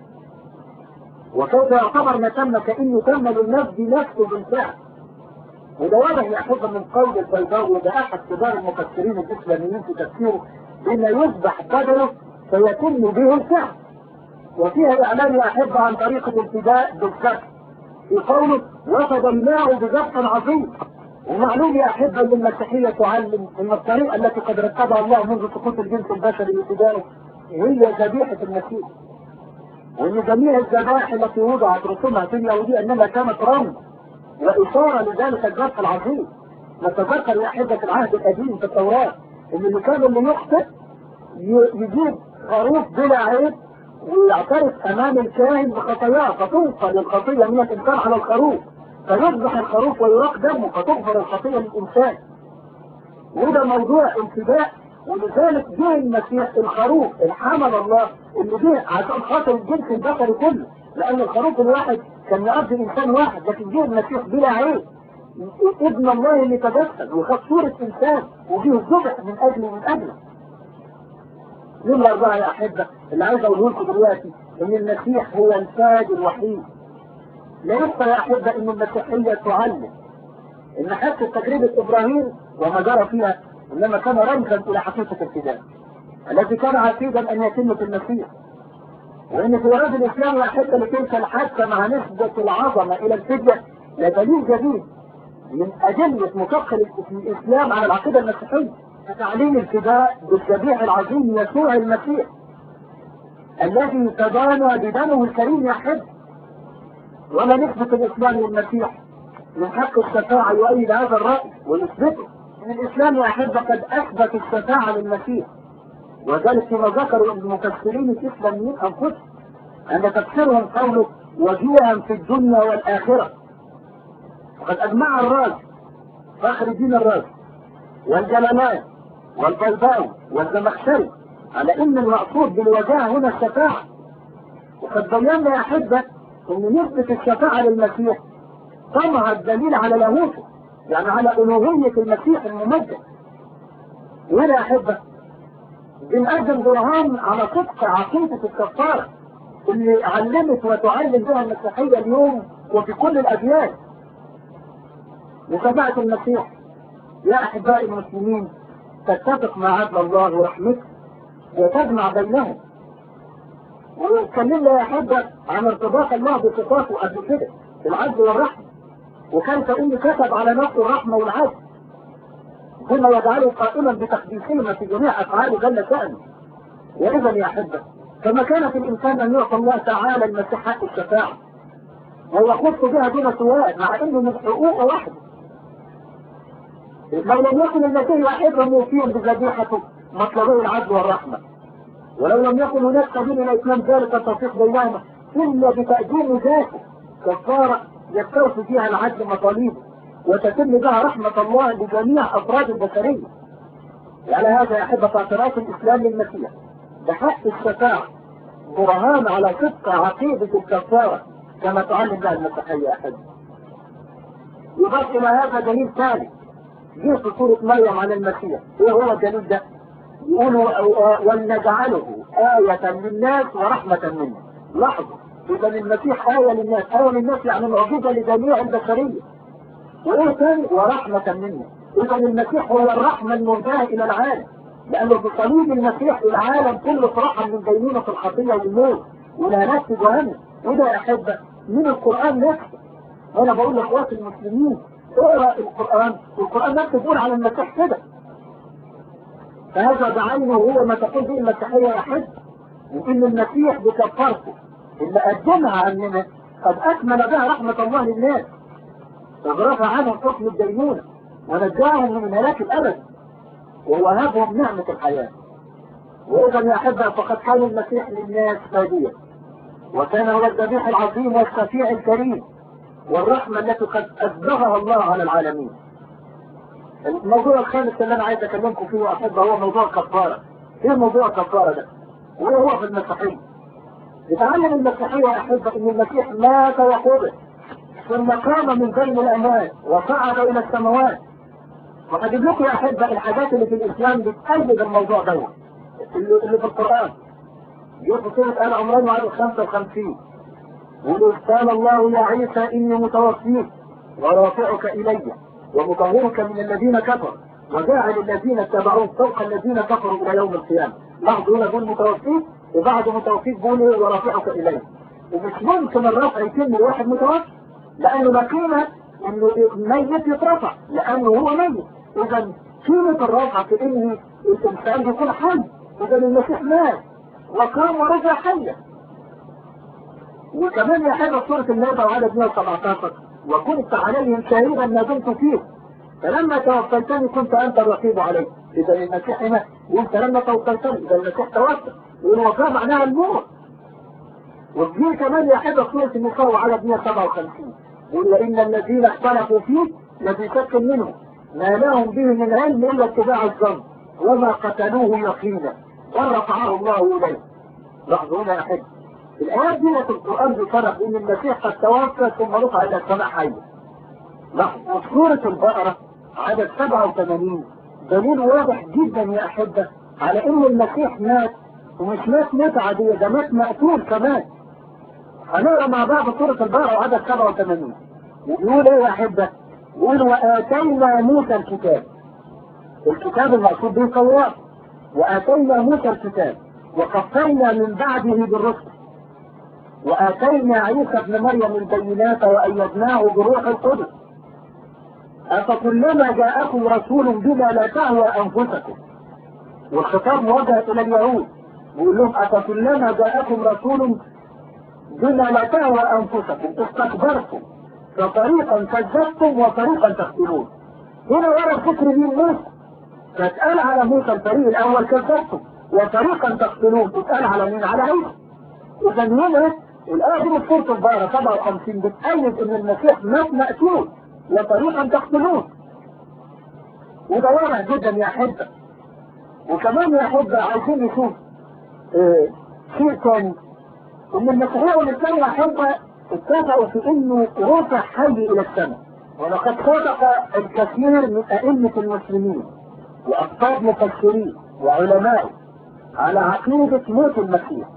وكيف يعتبر ما تم كأنه تم للنفس نفسه بالفعل. وده واضح يا أحبة من قول البيضاوي وده أحد كبار المفسرين الإسلاميين في تفسيره بما يذبح بدنه فيتم به الفعل. وفيها إعلان يا أحبة عن طريقة الفداء بالذبح في قوله وفديناه بذبح عظيم. ومعلوم يا أحبة أن المسيحية تعلم أن الطريقة التي قد رتبها الله منذ سقوط الجنس البشري لفدائه هي ذبيحة المسيح. وأن جميع الذبائح التي وضعت رسومها في اليهودية أنها كانت رمز وإشارة لذلك الذبح العظيم. نتذكر يا أحبة العهد القديم في التوراة أن اللي كان اللي يخطئ يجيب خروف بلا عيب ويعترف أمام الكاهن بخطاياه فتنقل الخطية من الإنسان على الخروف فيذبح الخروف ويراق دمه فتغفر الخطية للإنسان. وده موضوع الفداء. ولذلك جه المسيح الخروف الحمل الله اللي جه عشان خاطر الجنس البشري كله، لأن الخروف الواحد كان يقضي إنسان واحد، لكن جه المسيح بلا عيب ابن الله اللي تجسد وخد صورة إنسان وجه الذبح من أجله. نمرة 4 يا أحبة اللي عايز أقوله لكم دلوقتي إن المسيح هو الفادي الوحيد. لا يبقى يا أحبة إن المسيحية تعلم إن حتى تجربة إبراهيم وما جرى فيها إنما كان رمزا إلى حقيقة الفداء الذي كان عتيدا أن يتم في المسيح. وإن في إرادة الإسلام يا أحبة لتلك الحادثة مع نسبة العظمة إلى الفدية لدليل جديد من أدلة مكفل الإسلام على العقيدة المسيحية تعليم الفداء بالذبيح العظيم يسوع المسيح الذي تبانى بدمه الكريم يا أحبة. ولا نسبة الإسلام للمسيح من حق الشفاعة يؤيد هذا الرأي ويثبته ان الإسلام يا أحبة قد أثبت الشفاعة للمسيح. وذلك فيما ذكروا المفسرين الإسلاميين أنفسهم أن تفسيرهم قوله وجيها في الدنيا والآخرة. وقد أجمع الرازي فخر الدين الرازي والجلالان والبيضاوي والزمخشري على ان المقصود بالوجاهة هنا الشفاعة. وقد بينا يا أحبة أن نسبة الشفاعة للمسيح طبعا الدليل على لاهوته، يعني على ألوهية المسيح الممجد. وهنا يا أحبة بنقدم برهان على صدق عقيدة الكفارة اللي علمت وتعلم بها المسيحية اليوم وفي كل الأديان. وشفاعة المسيح يا أحبائي المسلمين تتفق مع عدل الله ورحمته وتجمع بينهم. واتكلمنا يا أحبة عن ارتباط الله بصفاته قبل كده العدل والرحمة، وكيف إنه كتب على نفسه الرحمة والعدل ثم يجعله قائما بتقديسهما في جميع أفعاله جل شأنه. وإذا يا أحبة كما كان في الإنسان أن يعطى الله تعالى المسيح حق الشفاعة ويخص بها دون سواء مع إنه من حقوقه وحده. لو لم يكن المسيح يا أحبة موفيا بذبيحته مطلبي العدل والرحمة، ولو لم يكن هناك سبيل إلى إتمام ذلك التوفيق بينهما إلا بتقديم ذاته كفارة يستوفي فيها العدل مطالبه وتتم بها رحمة الله لجميع أفراد البشرية. على هذا يا أحبة اعتراف الإسلام للمسيح بحق الشفاعة برهان على صدق عقيدة الكفارة كما تعلم بها المسيحية يا أحبة. يضاف إلى هذا دليل ثالث جه في سورة مريم عن المسيح. إيه هو الدليل ده؟ يقولوا ولنجعله آية للناس ورحمة منا. لاحظوا إذا المسيح آية للناس، آية للناس يعني معجزة لجميع البشرية. وإيه تاني؟ ورحمة منا. إذا المسيح هو الرحمة المهداة إلى العالم، لأنه بصليب المسيح العالم كله اترحم من دينونة الخطية والموت ولا نفس جهنم. وده يا أحبة من القرآن نفسه. وأنا بقول لإخواتي المسلمين اقرأ القرآن نفسه بيقول على المسيح كده. فهذا بعينه هو ما تقول به المسيحية يا أحبة، وإن المسيح بكفارته اللي قدمها عننا قد أكمل بها رحمة الله للناس، قد رفع عنهم حكم الدينونة ونجاهم من هلاك الأبد ووهبهم نعمة الحياة. وإذا يا أحبة فقد كان المسيح للناس فاديا، وكان هو الذبيح العظيم والشفيع الكريم والرحمة التي قد أسبغها الله على العالمين. الموضوع الخامس اللي أنا عايز أكلمكم فيه يا أحبة هو موضوع الكفارة. إيه موضوع الكفارة ده؟ وإيه هو في المسيحية؟ يتعلم المسيحية يا أحبة إن المسيح مات وقبر ثم قام من بين الأموات وصعد إلى السماوات. وقد لكم يا أحبة الحاجات اللي في الإسلام بتأيد الموضوع ده اللي في القرآن. يقول في سورة آل عمران وعلى 55 يقول قال الله يا عيسى إني متوفيك ورافعك إلي ومطهرك من الذين كفروا وجاعل الذين اتبعوك فوق الذين كفروا إلى يوم القيامة. بعض هنا يقول متوفيك وبعد متوفيك يقول ورافعك إلي. ومش ممكن الرفع يتم لواحد متوفي، لأنه لا قيمة إنه ميت يترفع لأنه هو ميت. إذا قيمة الرفع في إن الإنسان يكون حي. إذا المسيح مات وقام ورجع حيا. وكمان يا حاجة سورة النبأ وعدد 117 وكنت عليهم شهيدا ما دمت فيه فلما توفيتني كنت أنت الرقيب عليه. إذا المسيح مات وأنت لما توفيتني إذا المسيح توفى والوفاة معناها الموت. وفي كمان يا حاجة سورة النساء وعدد 157 يقول وإن الذين اختلفوا فيه لفي شك منه ما لهم به من علم إلا اتباع الظن وما قتلوه يقينا ورفعه الله إليه. لاحظوا هنا يا حاجة الآيات دي في القرآن بشرح إن المسيح قد توفى ثم رفع إلى السماء حيا. لاحظوا سورة البقرة عدد 87 دليل واضح جدا يا أحبة على إن المسيح مات ومش مات عادية، ده مات مقتول كمان. هنقرا مع بعض سورة البقرة وعدد 87 يقول ايه يا أحبة؟ يقول وآتينا موسى الكتاب. الكتاب المقصود به التوراة. وآتينا موسى الكتاب وقفينا من بعده بالرسل وآتينا عيسى ابن مريم البينات وأيدناه بروح القدس. أفكلما جاءكم رسول بما لا تهوى أنفسكم. والخطاب موجه إلى اليهود يقول لهم أفكلما جاءكم رسول بما لا تهوى أنفسكم استكبرتم فطريقا كذبتم وطريقا تقتلون. هنا ورا فكر مين موسى، فتقال على موسى الفريق الأول كذبتم وطريقا تقتلون، تتقال على مين؟ على عيسى. إذا هنا الآية دي في سورة البقرة 57 بتأيد إن المسيح مات مقتول وطريقا تقتلون. وده واضح جدا يا أحبة. وكمان يا أحبة عايزين نشوف شيء ثاني ان المسيحية والاسلام احبة اتفقوا في انه رفع حي الى السماء، ولقد صدق الكثير من ائمة المسلمين واقطاب مفسرين وعلماء على عقيدة موت المسيح،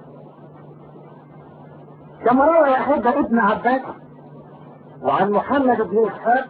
كما روى احبة ابن عباس وعن محمد بن اسحاق،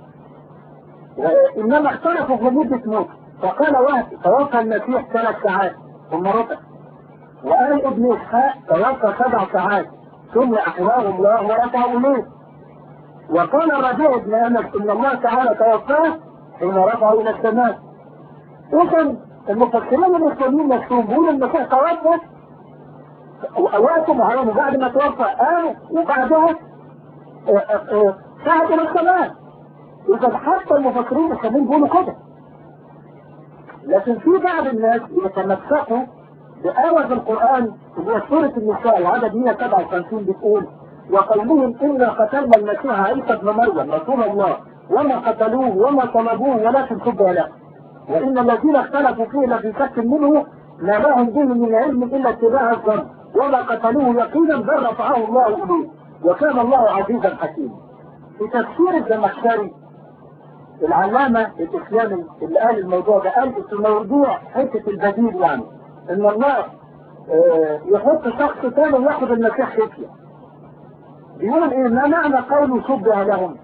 وانما اختلفوا في مدة موته، فقال واحد توفى المسيح 3 ساعات ثم رفع، وقال ابن اسحاق توفى 7 ساعات ثم احياه الله ورفعه اليه، وقال الربيع بن انس ان الله تعالى توفاه حين رفعه الى السماء. اذا المفسرين الاسلاميين نفسهم بيقولوا المسيح توفى وقت معين بعد ما توفى وبعدها صعد الى السماء. اذا حتى المفسرين الاسلاميين بيقولوا كده، لكن في بعض الناس يتمسكوا بآية القرآن اللي هي سورة النساء العدد 157 بتقول وقولهم إنا قتلنا المسيح عيسى ابن مريم رسول الله وما قتلوه وما طلبوه ولكن شبه له وإن الذين اختلفوا فيه لفي شك منه ما لهم به من علم إلا اتباع الظن وما قتلوه يقينا بل رفعه الله إليه وكان الله عزيزا حكيما. في تفسير الزمخشري العلامة الإسلامي اللي قال الموضوع ده قال في الموضوع حتة البديل، يعني إن الله يحط شخص ثاني ياخد المسيح خفية. يقول إيه ما معنى قوله شبه لهم؟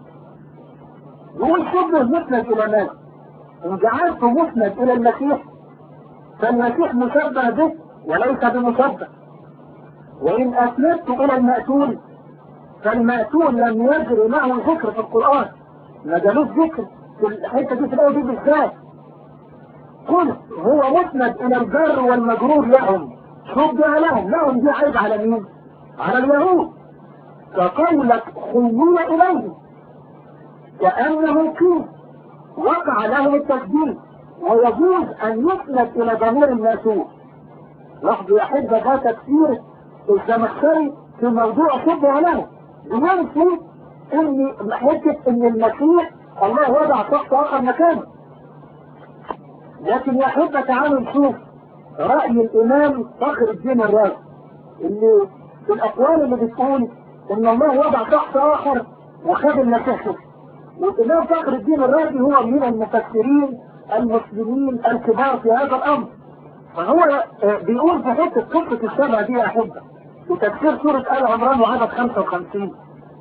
يقول شبه مسند إلى من؟ إن جعلته مسند إلى المسيح فالمسيح مشبه به وليس بمشبه، وإن أسندت إلى المأتون فالمأتون لم يجري معه ذكر في القرآن، ما جالوش ذكر في الحته دي في الاول دي بالذات. قل هو مسند الى الجر والمجرور لهم شبه لهم دي عيب على مين؟ على اليهود. فقولك خيول اليه كانه كيف وقع لهم التسجيل ويجوز ان يسند الى ضمير المأتون. لاحظوا يا احبه ده تفسير الزمخشري في موضوع شبه لهم، بينفي ان حته ان المسيح الله وضع تحت اخر مكانه. لكن يا احبه تعالوا نشوف راي الامام فخر الدين الرازي اللي في الاقوال اللي بتقول ان الله وضع تحت اخر وخد المسيح شوف. والامام فخر الدين الرازي هو من المفسرين المسلمين الكبار في هذا الامر، فهو بيقول في حته قصه السبع دي يا احبه في تفسير سوره ال عمران وعدد 55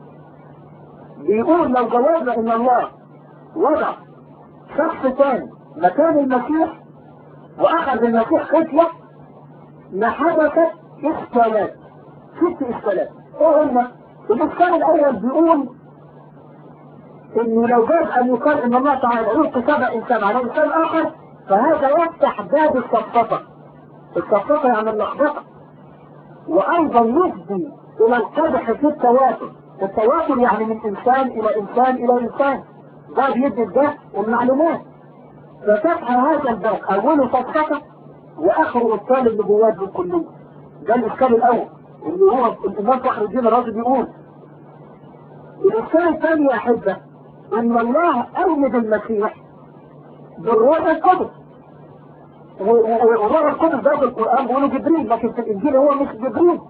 بيقول لو جوازنا ان الله وضع شخص ثاني مكان المسيح واخذ المسيح خطوة لحدثت اشكالات 6 اشكالات. ايه هما؟ الاشكال الاول بيقول انه لو جاز ان يقال ان الله تعالى يلقي 7 انسان على انسان اخر فهذا يفتح باب السفسطة يعني اللخبطة، وايضا يفضي الى القدح في التواتر يعني من انسان الى انسان الى انسان، ده بيدي ده المعلومات. ففتح هذا الباب اوله سفسطة واخره ابطال النبوات بالكلية. ده الاشكال الاول اللي هو الامام فخر الدين الرازي بيقول. الاشكال الثاني يا احبه ان الله ايد المسيح بالروح القدس، والروح القدس ده في القران بيقولوا جبريل لكن في الانجيل هو مش جبريل.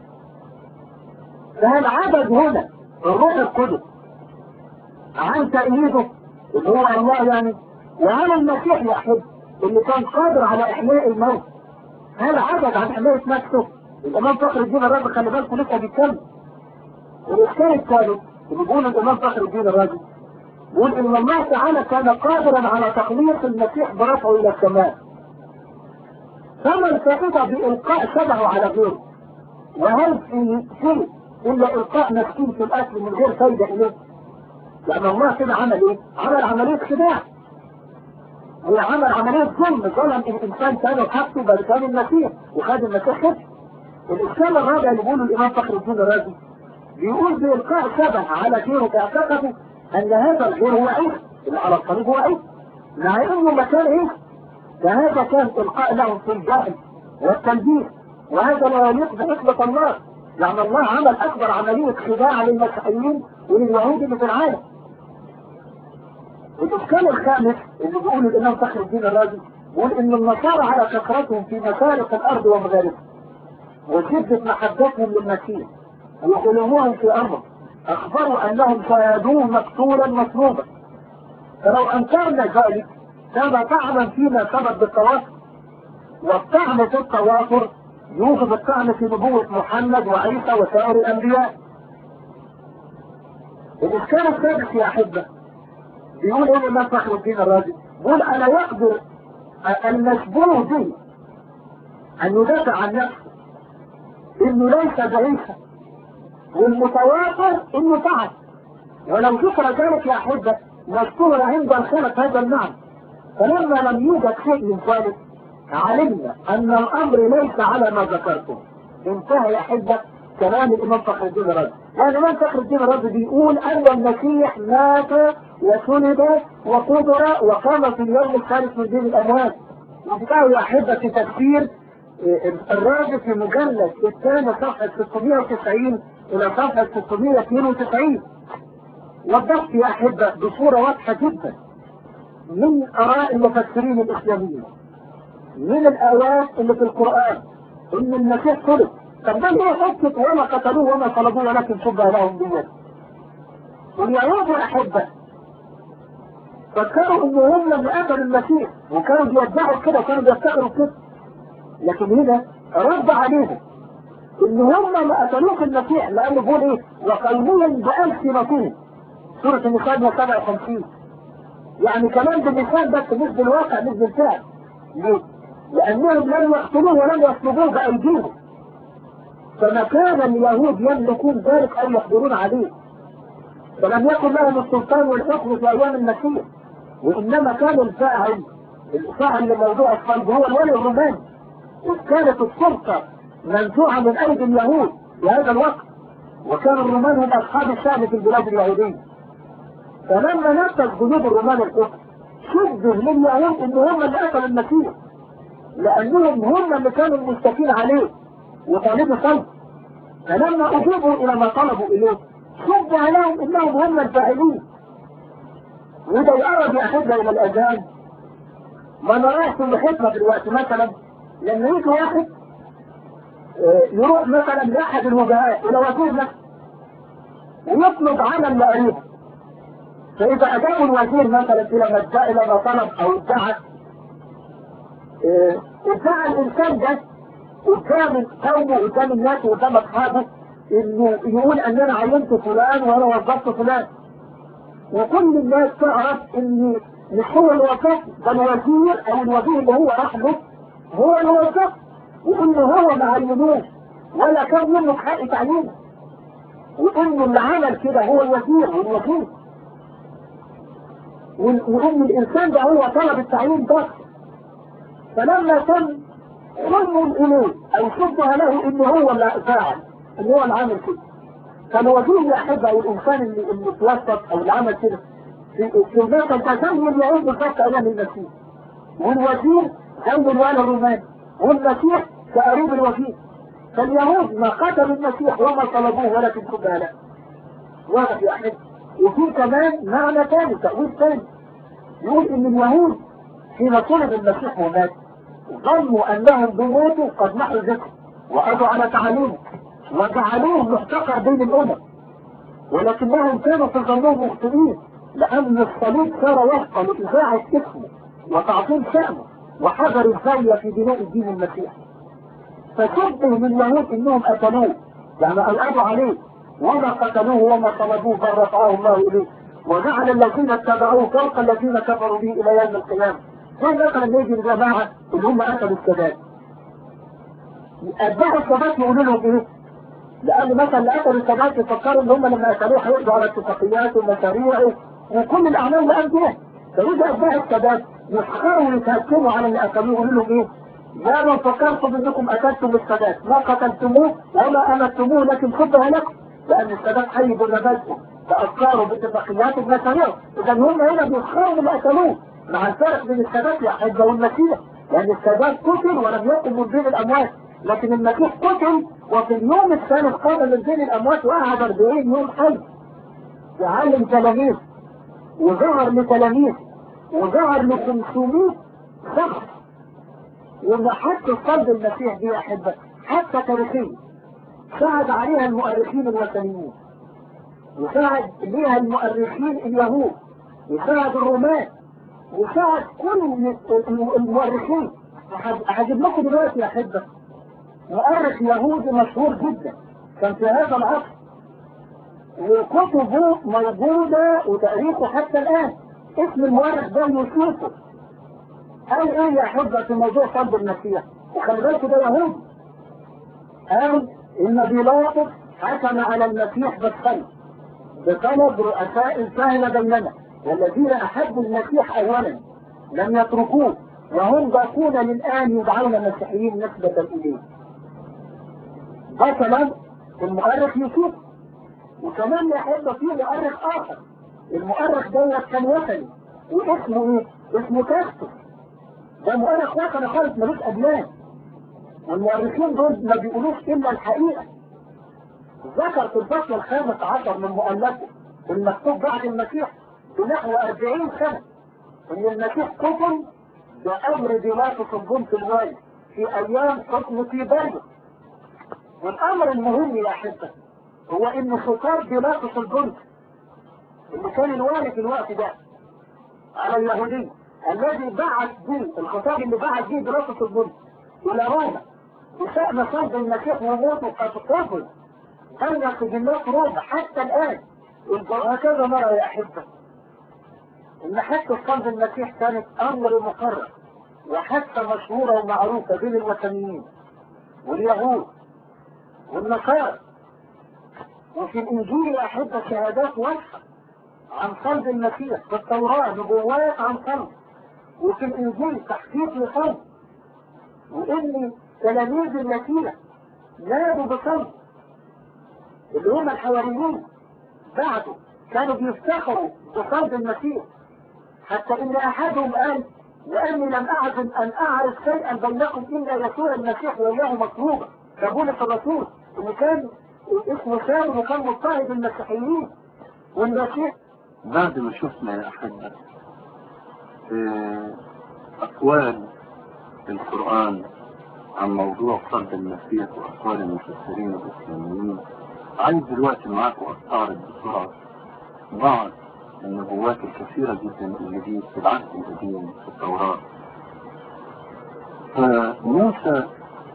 فهل عبد هنا الروح القدس عن تأييده اللي هو الله يعني، وهل المسيح يا احبه اللي كان قادر على احياء الموت هل عبد عن حماية نفسه؟ الامام فخر الدين الرازي خلي بالكم لسه بيتكلم. الاشكال الثالث اللي بيقول الامام فخر الدين الرازي بيقول ان الله تعالى كان قادرا على تخليق المسيح برفعه الى السماء، فما الفائده بالقاء شبهه على غيره؟ وهل في شيء الا القاء مسكين في الاكل من غير فايده اليه؟ لان الله كده عمل ايه؟ عمل عمليه خداع، هو عمل عمليه ظلم الانسان ثاني وحطه بركان المسيح وخد المسيح خد. الاشكال الرابع اللي بيقوله الامام فخر الدين الرازي بيقول بإلقاء شبه على غيره باعتقاده ان هذا الغير هو ايه؟ اللي على الطريق هو ايه؟ مع انه مكان ايه؟ فهذا كان القاء له في الجهل والتنبيه، وهذا لا يليق بحكمة الله، لأن الله عمل اكبر عملية خداع للمسيحيين ولليهود اللي في العالم. الاشكال الخامس اللي بيقوله الامام فخر الدين الرازي بيقول ان النصارى على كثرتهم في مشارق الارض ومغاربها، وشدة محبتهم للمسيح وخلوهم في أمره، أخبروا أنهم سيدوه مقتولا مصلوبا. فلو أنكرنا ذلك كما طعنا فيما ثبت بالتواتر، والطعن في التواتر يوجب الطعن في نبوة محمد وعيسى وسائر الأنبياء. الإشكال السادس يا أحبة بيقول إيه الإمام فخر الدين الرازي؟ بيقول أنا يقدر المشبوه به أن يدافع عن نفسه إنه ليس ضعيفا، والمتواتر إنه ضعف، ولو ذكر ذلك يا أحبة مذكور عند الخلق هذا المعنى. فلما لم يوجد شيء من ذلك علمنا أن الأمر ليس على ما ذكرته. انتهى يا أحبة كلام الإمام فخر الدين الرازي. يعني الإمام فخر الدين الرازي بيقول أن المسيح مات وسلب وقبر وقام في اليوم الثالث من دين الأموات. وبتاعه يا أحبة في تفسير الرازي في مجلد الثاني صفحة 690 إلى صفحة 692. وضحت يا أحبة بصورة واضحة جدا من آراء المفسرين الإسلاميين من الآيات اللي في القرآن إن المسيح صلب. طب ده هو حكت وما قتلوه وما صلبوه ولكن شبه لهم بيد. واليهود يا أحبة فكروا إن هم اللي قتلوا المسيح وكانوا بيدعوا كده وكانوا بيفتخروا كده، لكن هنا رد عليهم إن هم ما قتلوش المسيح، لأنه بيقول إيه؟ وقومهم بألسنتهم، سورة النساء 57. يعني كمان باللسان بس مش بالواقع مش بالفعل. ليه؟ لأنهم لم يقتلوه ولم يصلبوه بأيديهم، فما كان اليهود يملكون ذلك أن يقدرون عليه، فلم يكن لهم السلطان والحكم في أيام المسيح، وإنما كان الفاعل لموضوع الصلب هو الولي الروماني، وكانت السلطة منزوعة من أيدي اليهود في هذا الوقت، وكان الرومان هم أصحاب الشأن في البلاد اليهودية. فلما نفذ جنود الرومان الكفر شبه لليهود إن هم اللي قتلوا المسيح، لأنهم هم اللي كانوا مشتكين عليه وطالبوا صلب. فلما أجيبوا إلى ما طلبوا إليه شبه لهم إنهم هم الفاعلين. وده يقرب يا أحبة إلى الأذان ما نراه في الحكمة دلوقتي. مثلا لما يجي واحد يروح مثلا لأحد الوجهاء إلى وزير نفسه ويطلب عمل لقريبه، فإذا أجاب الوزير مثلا إلى ما طلب أو ادعى الإنسان ده قدام قومه قدام الناس وقدام أصحابه إنه يقول أن أنا عينت فلان وأنا وظفت فلان، وكل الناس تعرف إن مش هو اللي وظفه، ده الوزير أو الوزير اللي هو راح له هو اللي وظفه، وإنه هو ما عينوش ولا كان منه حق تعيينه، وإنه اللي عمل كده هو الوزير والوكيل، وإن الإنسان ده هو طلب التعيين بس. فلما تم ظن إليه أو شبه له إنه هو اللي فاعل، إنه هو اللي عمل كده، فالوزير يا أحبة أو الإنسان اللي اتوسط أو اللي عمل كده في المثل تسمي اليهود بالضبط أمام المسيح، والوزير عند الوالي الروماني والمسيح كقريب الوزير. فاليهود ما قتلوا المسيح وما طلبوه ولكن شبه له. واضح يا أحبة. وفي كمان معنى ثاني تأويل ثاني يقول إن اليهود حين طلب المسيح ومات ظنوا أنهم بموته قد محوا ذكره وأتوا على تعاليمه وجعلوه محتقر بين الأمم، ولكنهم كانوا في ظنهم مخطئين، لأن الصليب صار وفقا لإذاعة اسمه وتعظيم شأنه وحذر الزاوية في بناء الدين المسيحي. فشبه من اليهود إنهم قتلوه، يعني ألقوا عليه وما قتلوه وما طلبوه بل رفعه الله إليه وجعل الذين اتبعوه فوق الذين كفروا به إلى يوم القيامة. زي مثلا يجي الجماعة اللي هم قتلوا السادات، أتباع السادات يقولوا لهم إيه؟ لأن مثلا اللي قتلوا السادات يفكروا إن هم لما قتلوه هيقضوا على اتفاقيات ومشاريع وكل الأعمال اللي قام بيها. فيجي أتباع السادات يفكروا ويتهكموا على اللي قتلوه يقولوا لهم إيه؟ لا ما فكرتم إنكم قتلتم السادات، ما قتلتموه ولا أمتموه لكن شبه لكم، لأن السادات حي بمبادئه بأفكاره باتفاقياته بمشاريعه. إذا هم هنا بيفكروا اللي قتلوه، مع الفرق بين السادات يا حجة والمسيح، لأن السادات قتل ولم يقم من بين الأموات، لكن المسيح قتل وفي اليوم الثالث قام من بين الأموات وقعد 40 يوم حي وعلم تلاميذ وظهر لتلاميذ وظهر ل 500 شخص. وما حتى قلب المسيح دي يا أحبة حتى تاريخية ساعد عليها المؤرخين الوثنيين، وساعد ليها المؤرخين اليهود، وساعد الرومان، وساعد كل المؤرخين. هجيب لكم دلوقتي يا أحبة مؤرخ يهودي مشهور جدا كان في هذا العصر، وكتبه موجودة وتاريخه حتى الآن. اسم المؤرخ ده يوسف. قال ايه يا أحبة في موضوع صلب المسيح؟ وخلي بالكم ده يهودي. قال إن بيلاطس حكم على المسيح بالصلب بطلب رؤساء الكهنة بيننا، والذين أحبوا المسيح أولا لم يتركوه، وهم باقون للآن يدعون مسيحيين نسبة إليه. ده كلام المؤرخ يوسف. وكمان يحب فيه مؤرخ آخر، المؤرخ ده كان وثني واسمه ايه؟ اسمه تاستو. ده مؤرخ وثني خالص ملوش أديان، والمؤرخين دول ما بيقولوش إلا الحقيقة. ذكر في الفصل الخامس عشر من مؤلفه المكتوب بعد المسيح بنحو 40 سنة ان المسيح قتل بأمر بيلاطس الجنس الوالي في ايام حكم تيبريوس. والامر المهم يا احبة هو ان خطاب بيلاطس الجنس اللي كان الوالي في الوقت ده على اليهودية، الذي بعث به الخطاب اللي بعث به بيلاطس الجنس الى روما بشأن صلب المسيح وموته قد قتل بين سجنات روما حتى الآن. وهكذا نرى يا أحبة إن حتى صلب المسيح كانت أمر مقرر وحتى مشهورة ومعروفة بين الوثنيين واليهود والنصارى. وفي الإنجيل يا أحبة شهادات واضحة عن صلب المسيح، في التوراة نبوات عن صلب، وفي الإنجيل تحقيق لصلب، وإن تلاميذ المسيح نادوا بصلب اللي هم الحواريين بعده كانوا بيفتخروا بصلب المسيح، حتى ان احدهم قال لاني لم اعزم ان اعرف شيئا بينكم الا يسوع المسيح واياه مطلوبا. فبولس الرسول اللي كان اسمه سام وكان مضطهد المسيحيين والمسيح. بعد ما شفنا يا احبة اقوال القرآن عن موضوع صلب المسيح واقوال المفسرين الاسلاميين، عايز دلوقتي معاكم استعرض بسرعة بعض النبوات الكثيرة جدا اللي دي في العهد القديم في التوراة. فموسى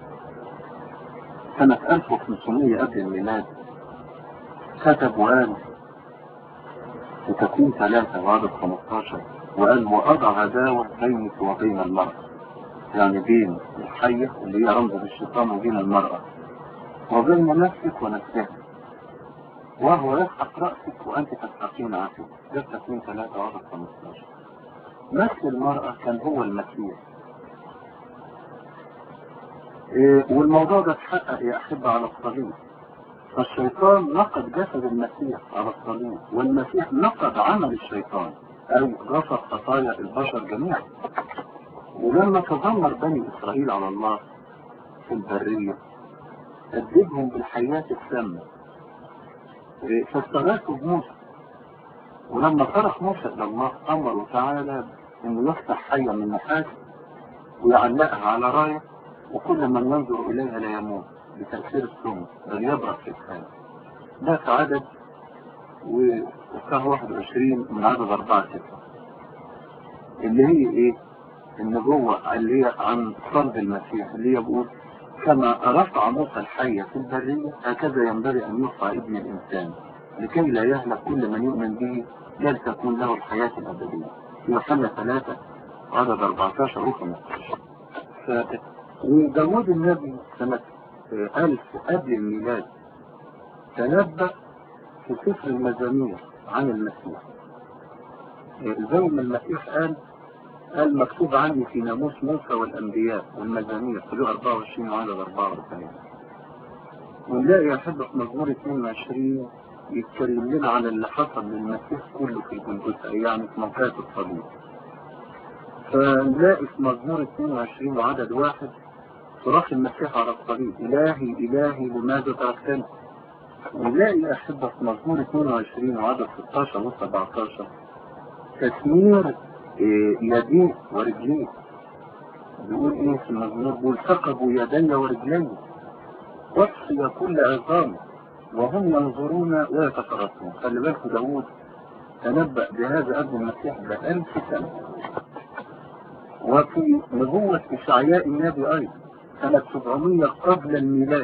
سنة 1500 قبل الميلاد كتب وقال في تكوين 3 وعدد 15 وقال وأضع عداوة بينك وبين المرأة، يعني بين الحية اللي هي رمز للشيطان وبين المرأة، وبين نفسك ونفسها، وهو يسحق رأسك وأنت تسحقين عقلك. ده تكوين 3 وعدد 15. نفس المرأة كان هو المسيح. والموضوع ده اتحقق يا أحبة على الصليب. فالشيطان نقد جسد المسيح على الصليب، والمسيح نقد عمل الشيطان أي غفر خطايا البشر جميعا. ولما تذمر بني إسرائيل على الله في البرية أدبهم بالحياة السامة، فاستغاثوا بموسى. ولما صرخ موسى إلى الله أمره تعالى إنه يفتح حية من نحاس ويعلقها على راية، وكل من ينظر إليها لا يموت بتأثير السم بل يبرأ في الحال. ده في عدد وكان 21 من عدد 4-6 اللي هي إيه؟ النبوة اللي هي عن صلب المسيح، اللي هي بقول كما رفع موسى الحية في البرية هكذا ينبغي أن يرفع ابن الإنسان لكي لا يهلك كل من يؤمن به بل تكون له الحياة الأبدية. في يوحنا 3 عدد 14 و15. وداود النبي سنة 1000 قبل الميلاد تنبأ في سفر المزامير عن المسيح، زي ما المسيح قال مكتوب عني في ناموس موسى والأنبياء والمزامير في 24 وعدد 44. ونلاقي يا أحبة في مزمور 22 يتكلم لنا على اللي حصل للمسيح كله في الجلجثة، يعني في موقعة الصليب. فنلاقي في مزمور 22 وعدد 1 صراخ المسيح على الصليب إلهي إلهي لماذا تركتني. ونلاقي يا أحبة في مزمور 22 وعدد 16 و17 تسمير يديه ورجليه. بيقول ايه في المزمور؟ بيقول ثقبوا يدي ورجلي وصي كل عظام وهم ينظرون ويتفرسون. خلي بالكم داود تنبأ بهذا قبل المسيح ب1000 سنة. وفي نبوة إشعياء النبي أيضا سنة 700 قبل الميلاد،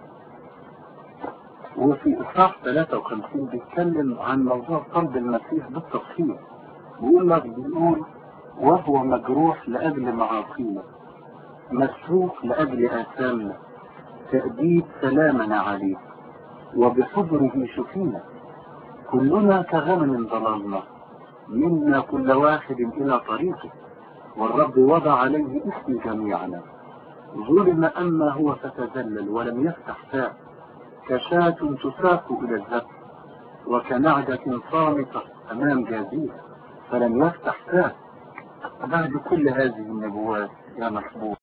وفي إصحاح 53 بيتكلم عن موضوع صلب المسيح بالتفصيل. بيقول وهو مجروح لأجل معاصينا، مسروق لأجل آثامنا، تأديب سلامنا عليه، وبحضره شفينا. كلنا كغنم ضللنا، منا كل واحد إلى طريقه، والرب وضع عليه اسم جميعنا. ظلم أما هو فتذلل ولم يفتح فاه، كشاة تساق إلى الذبح، وكنعجة صامتة أمام جازيها فلم يفتح فاه. بعد كل هذه النبوات يا محبوب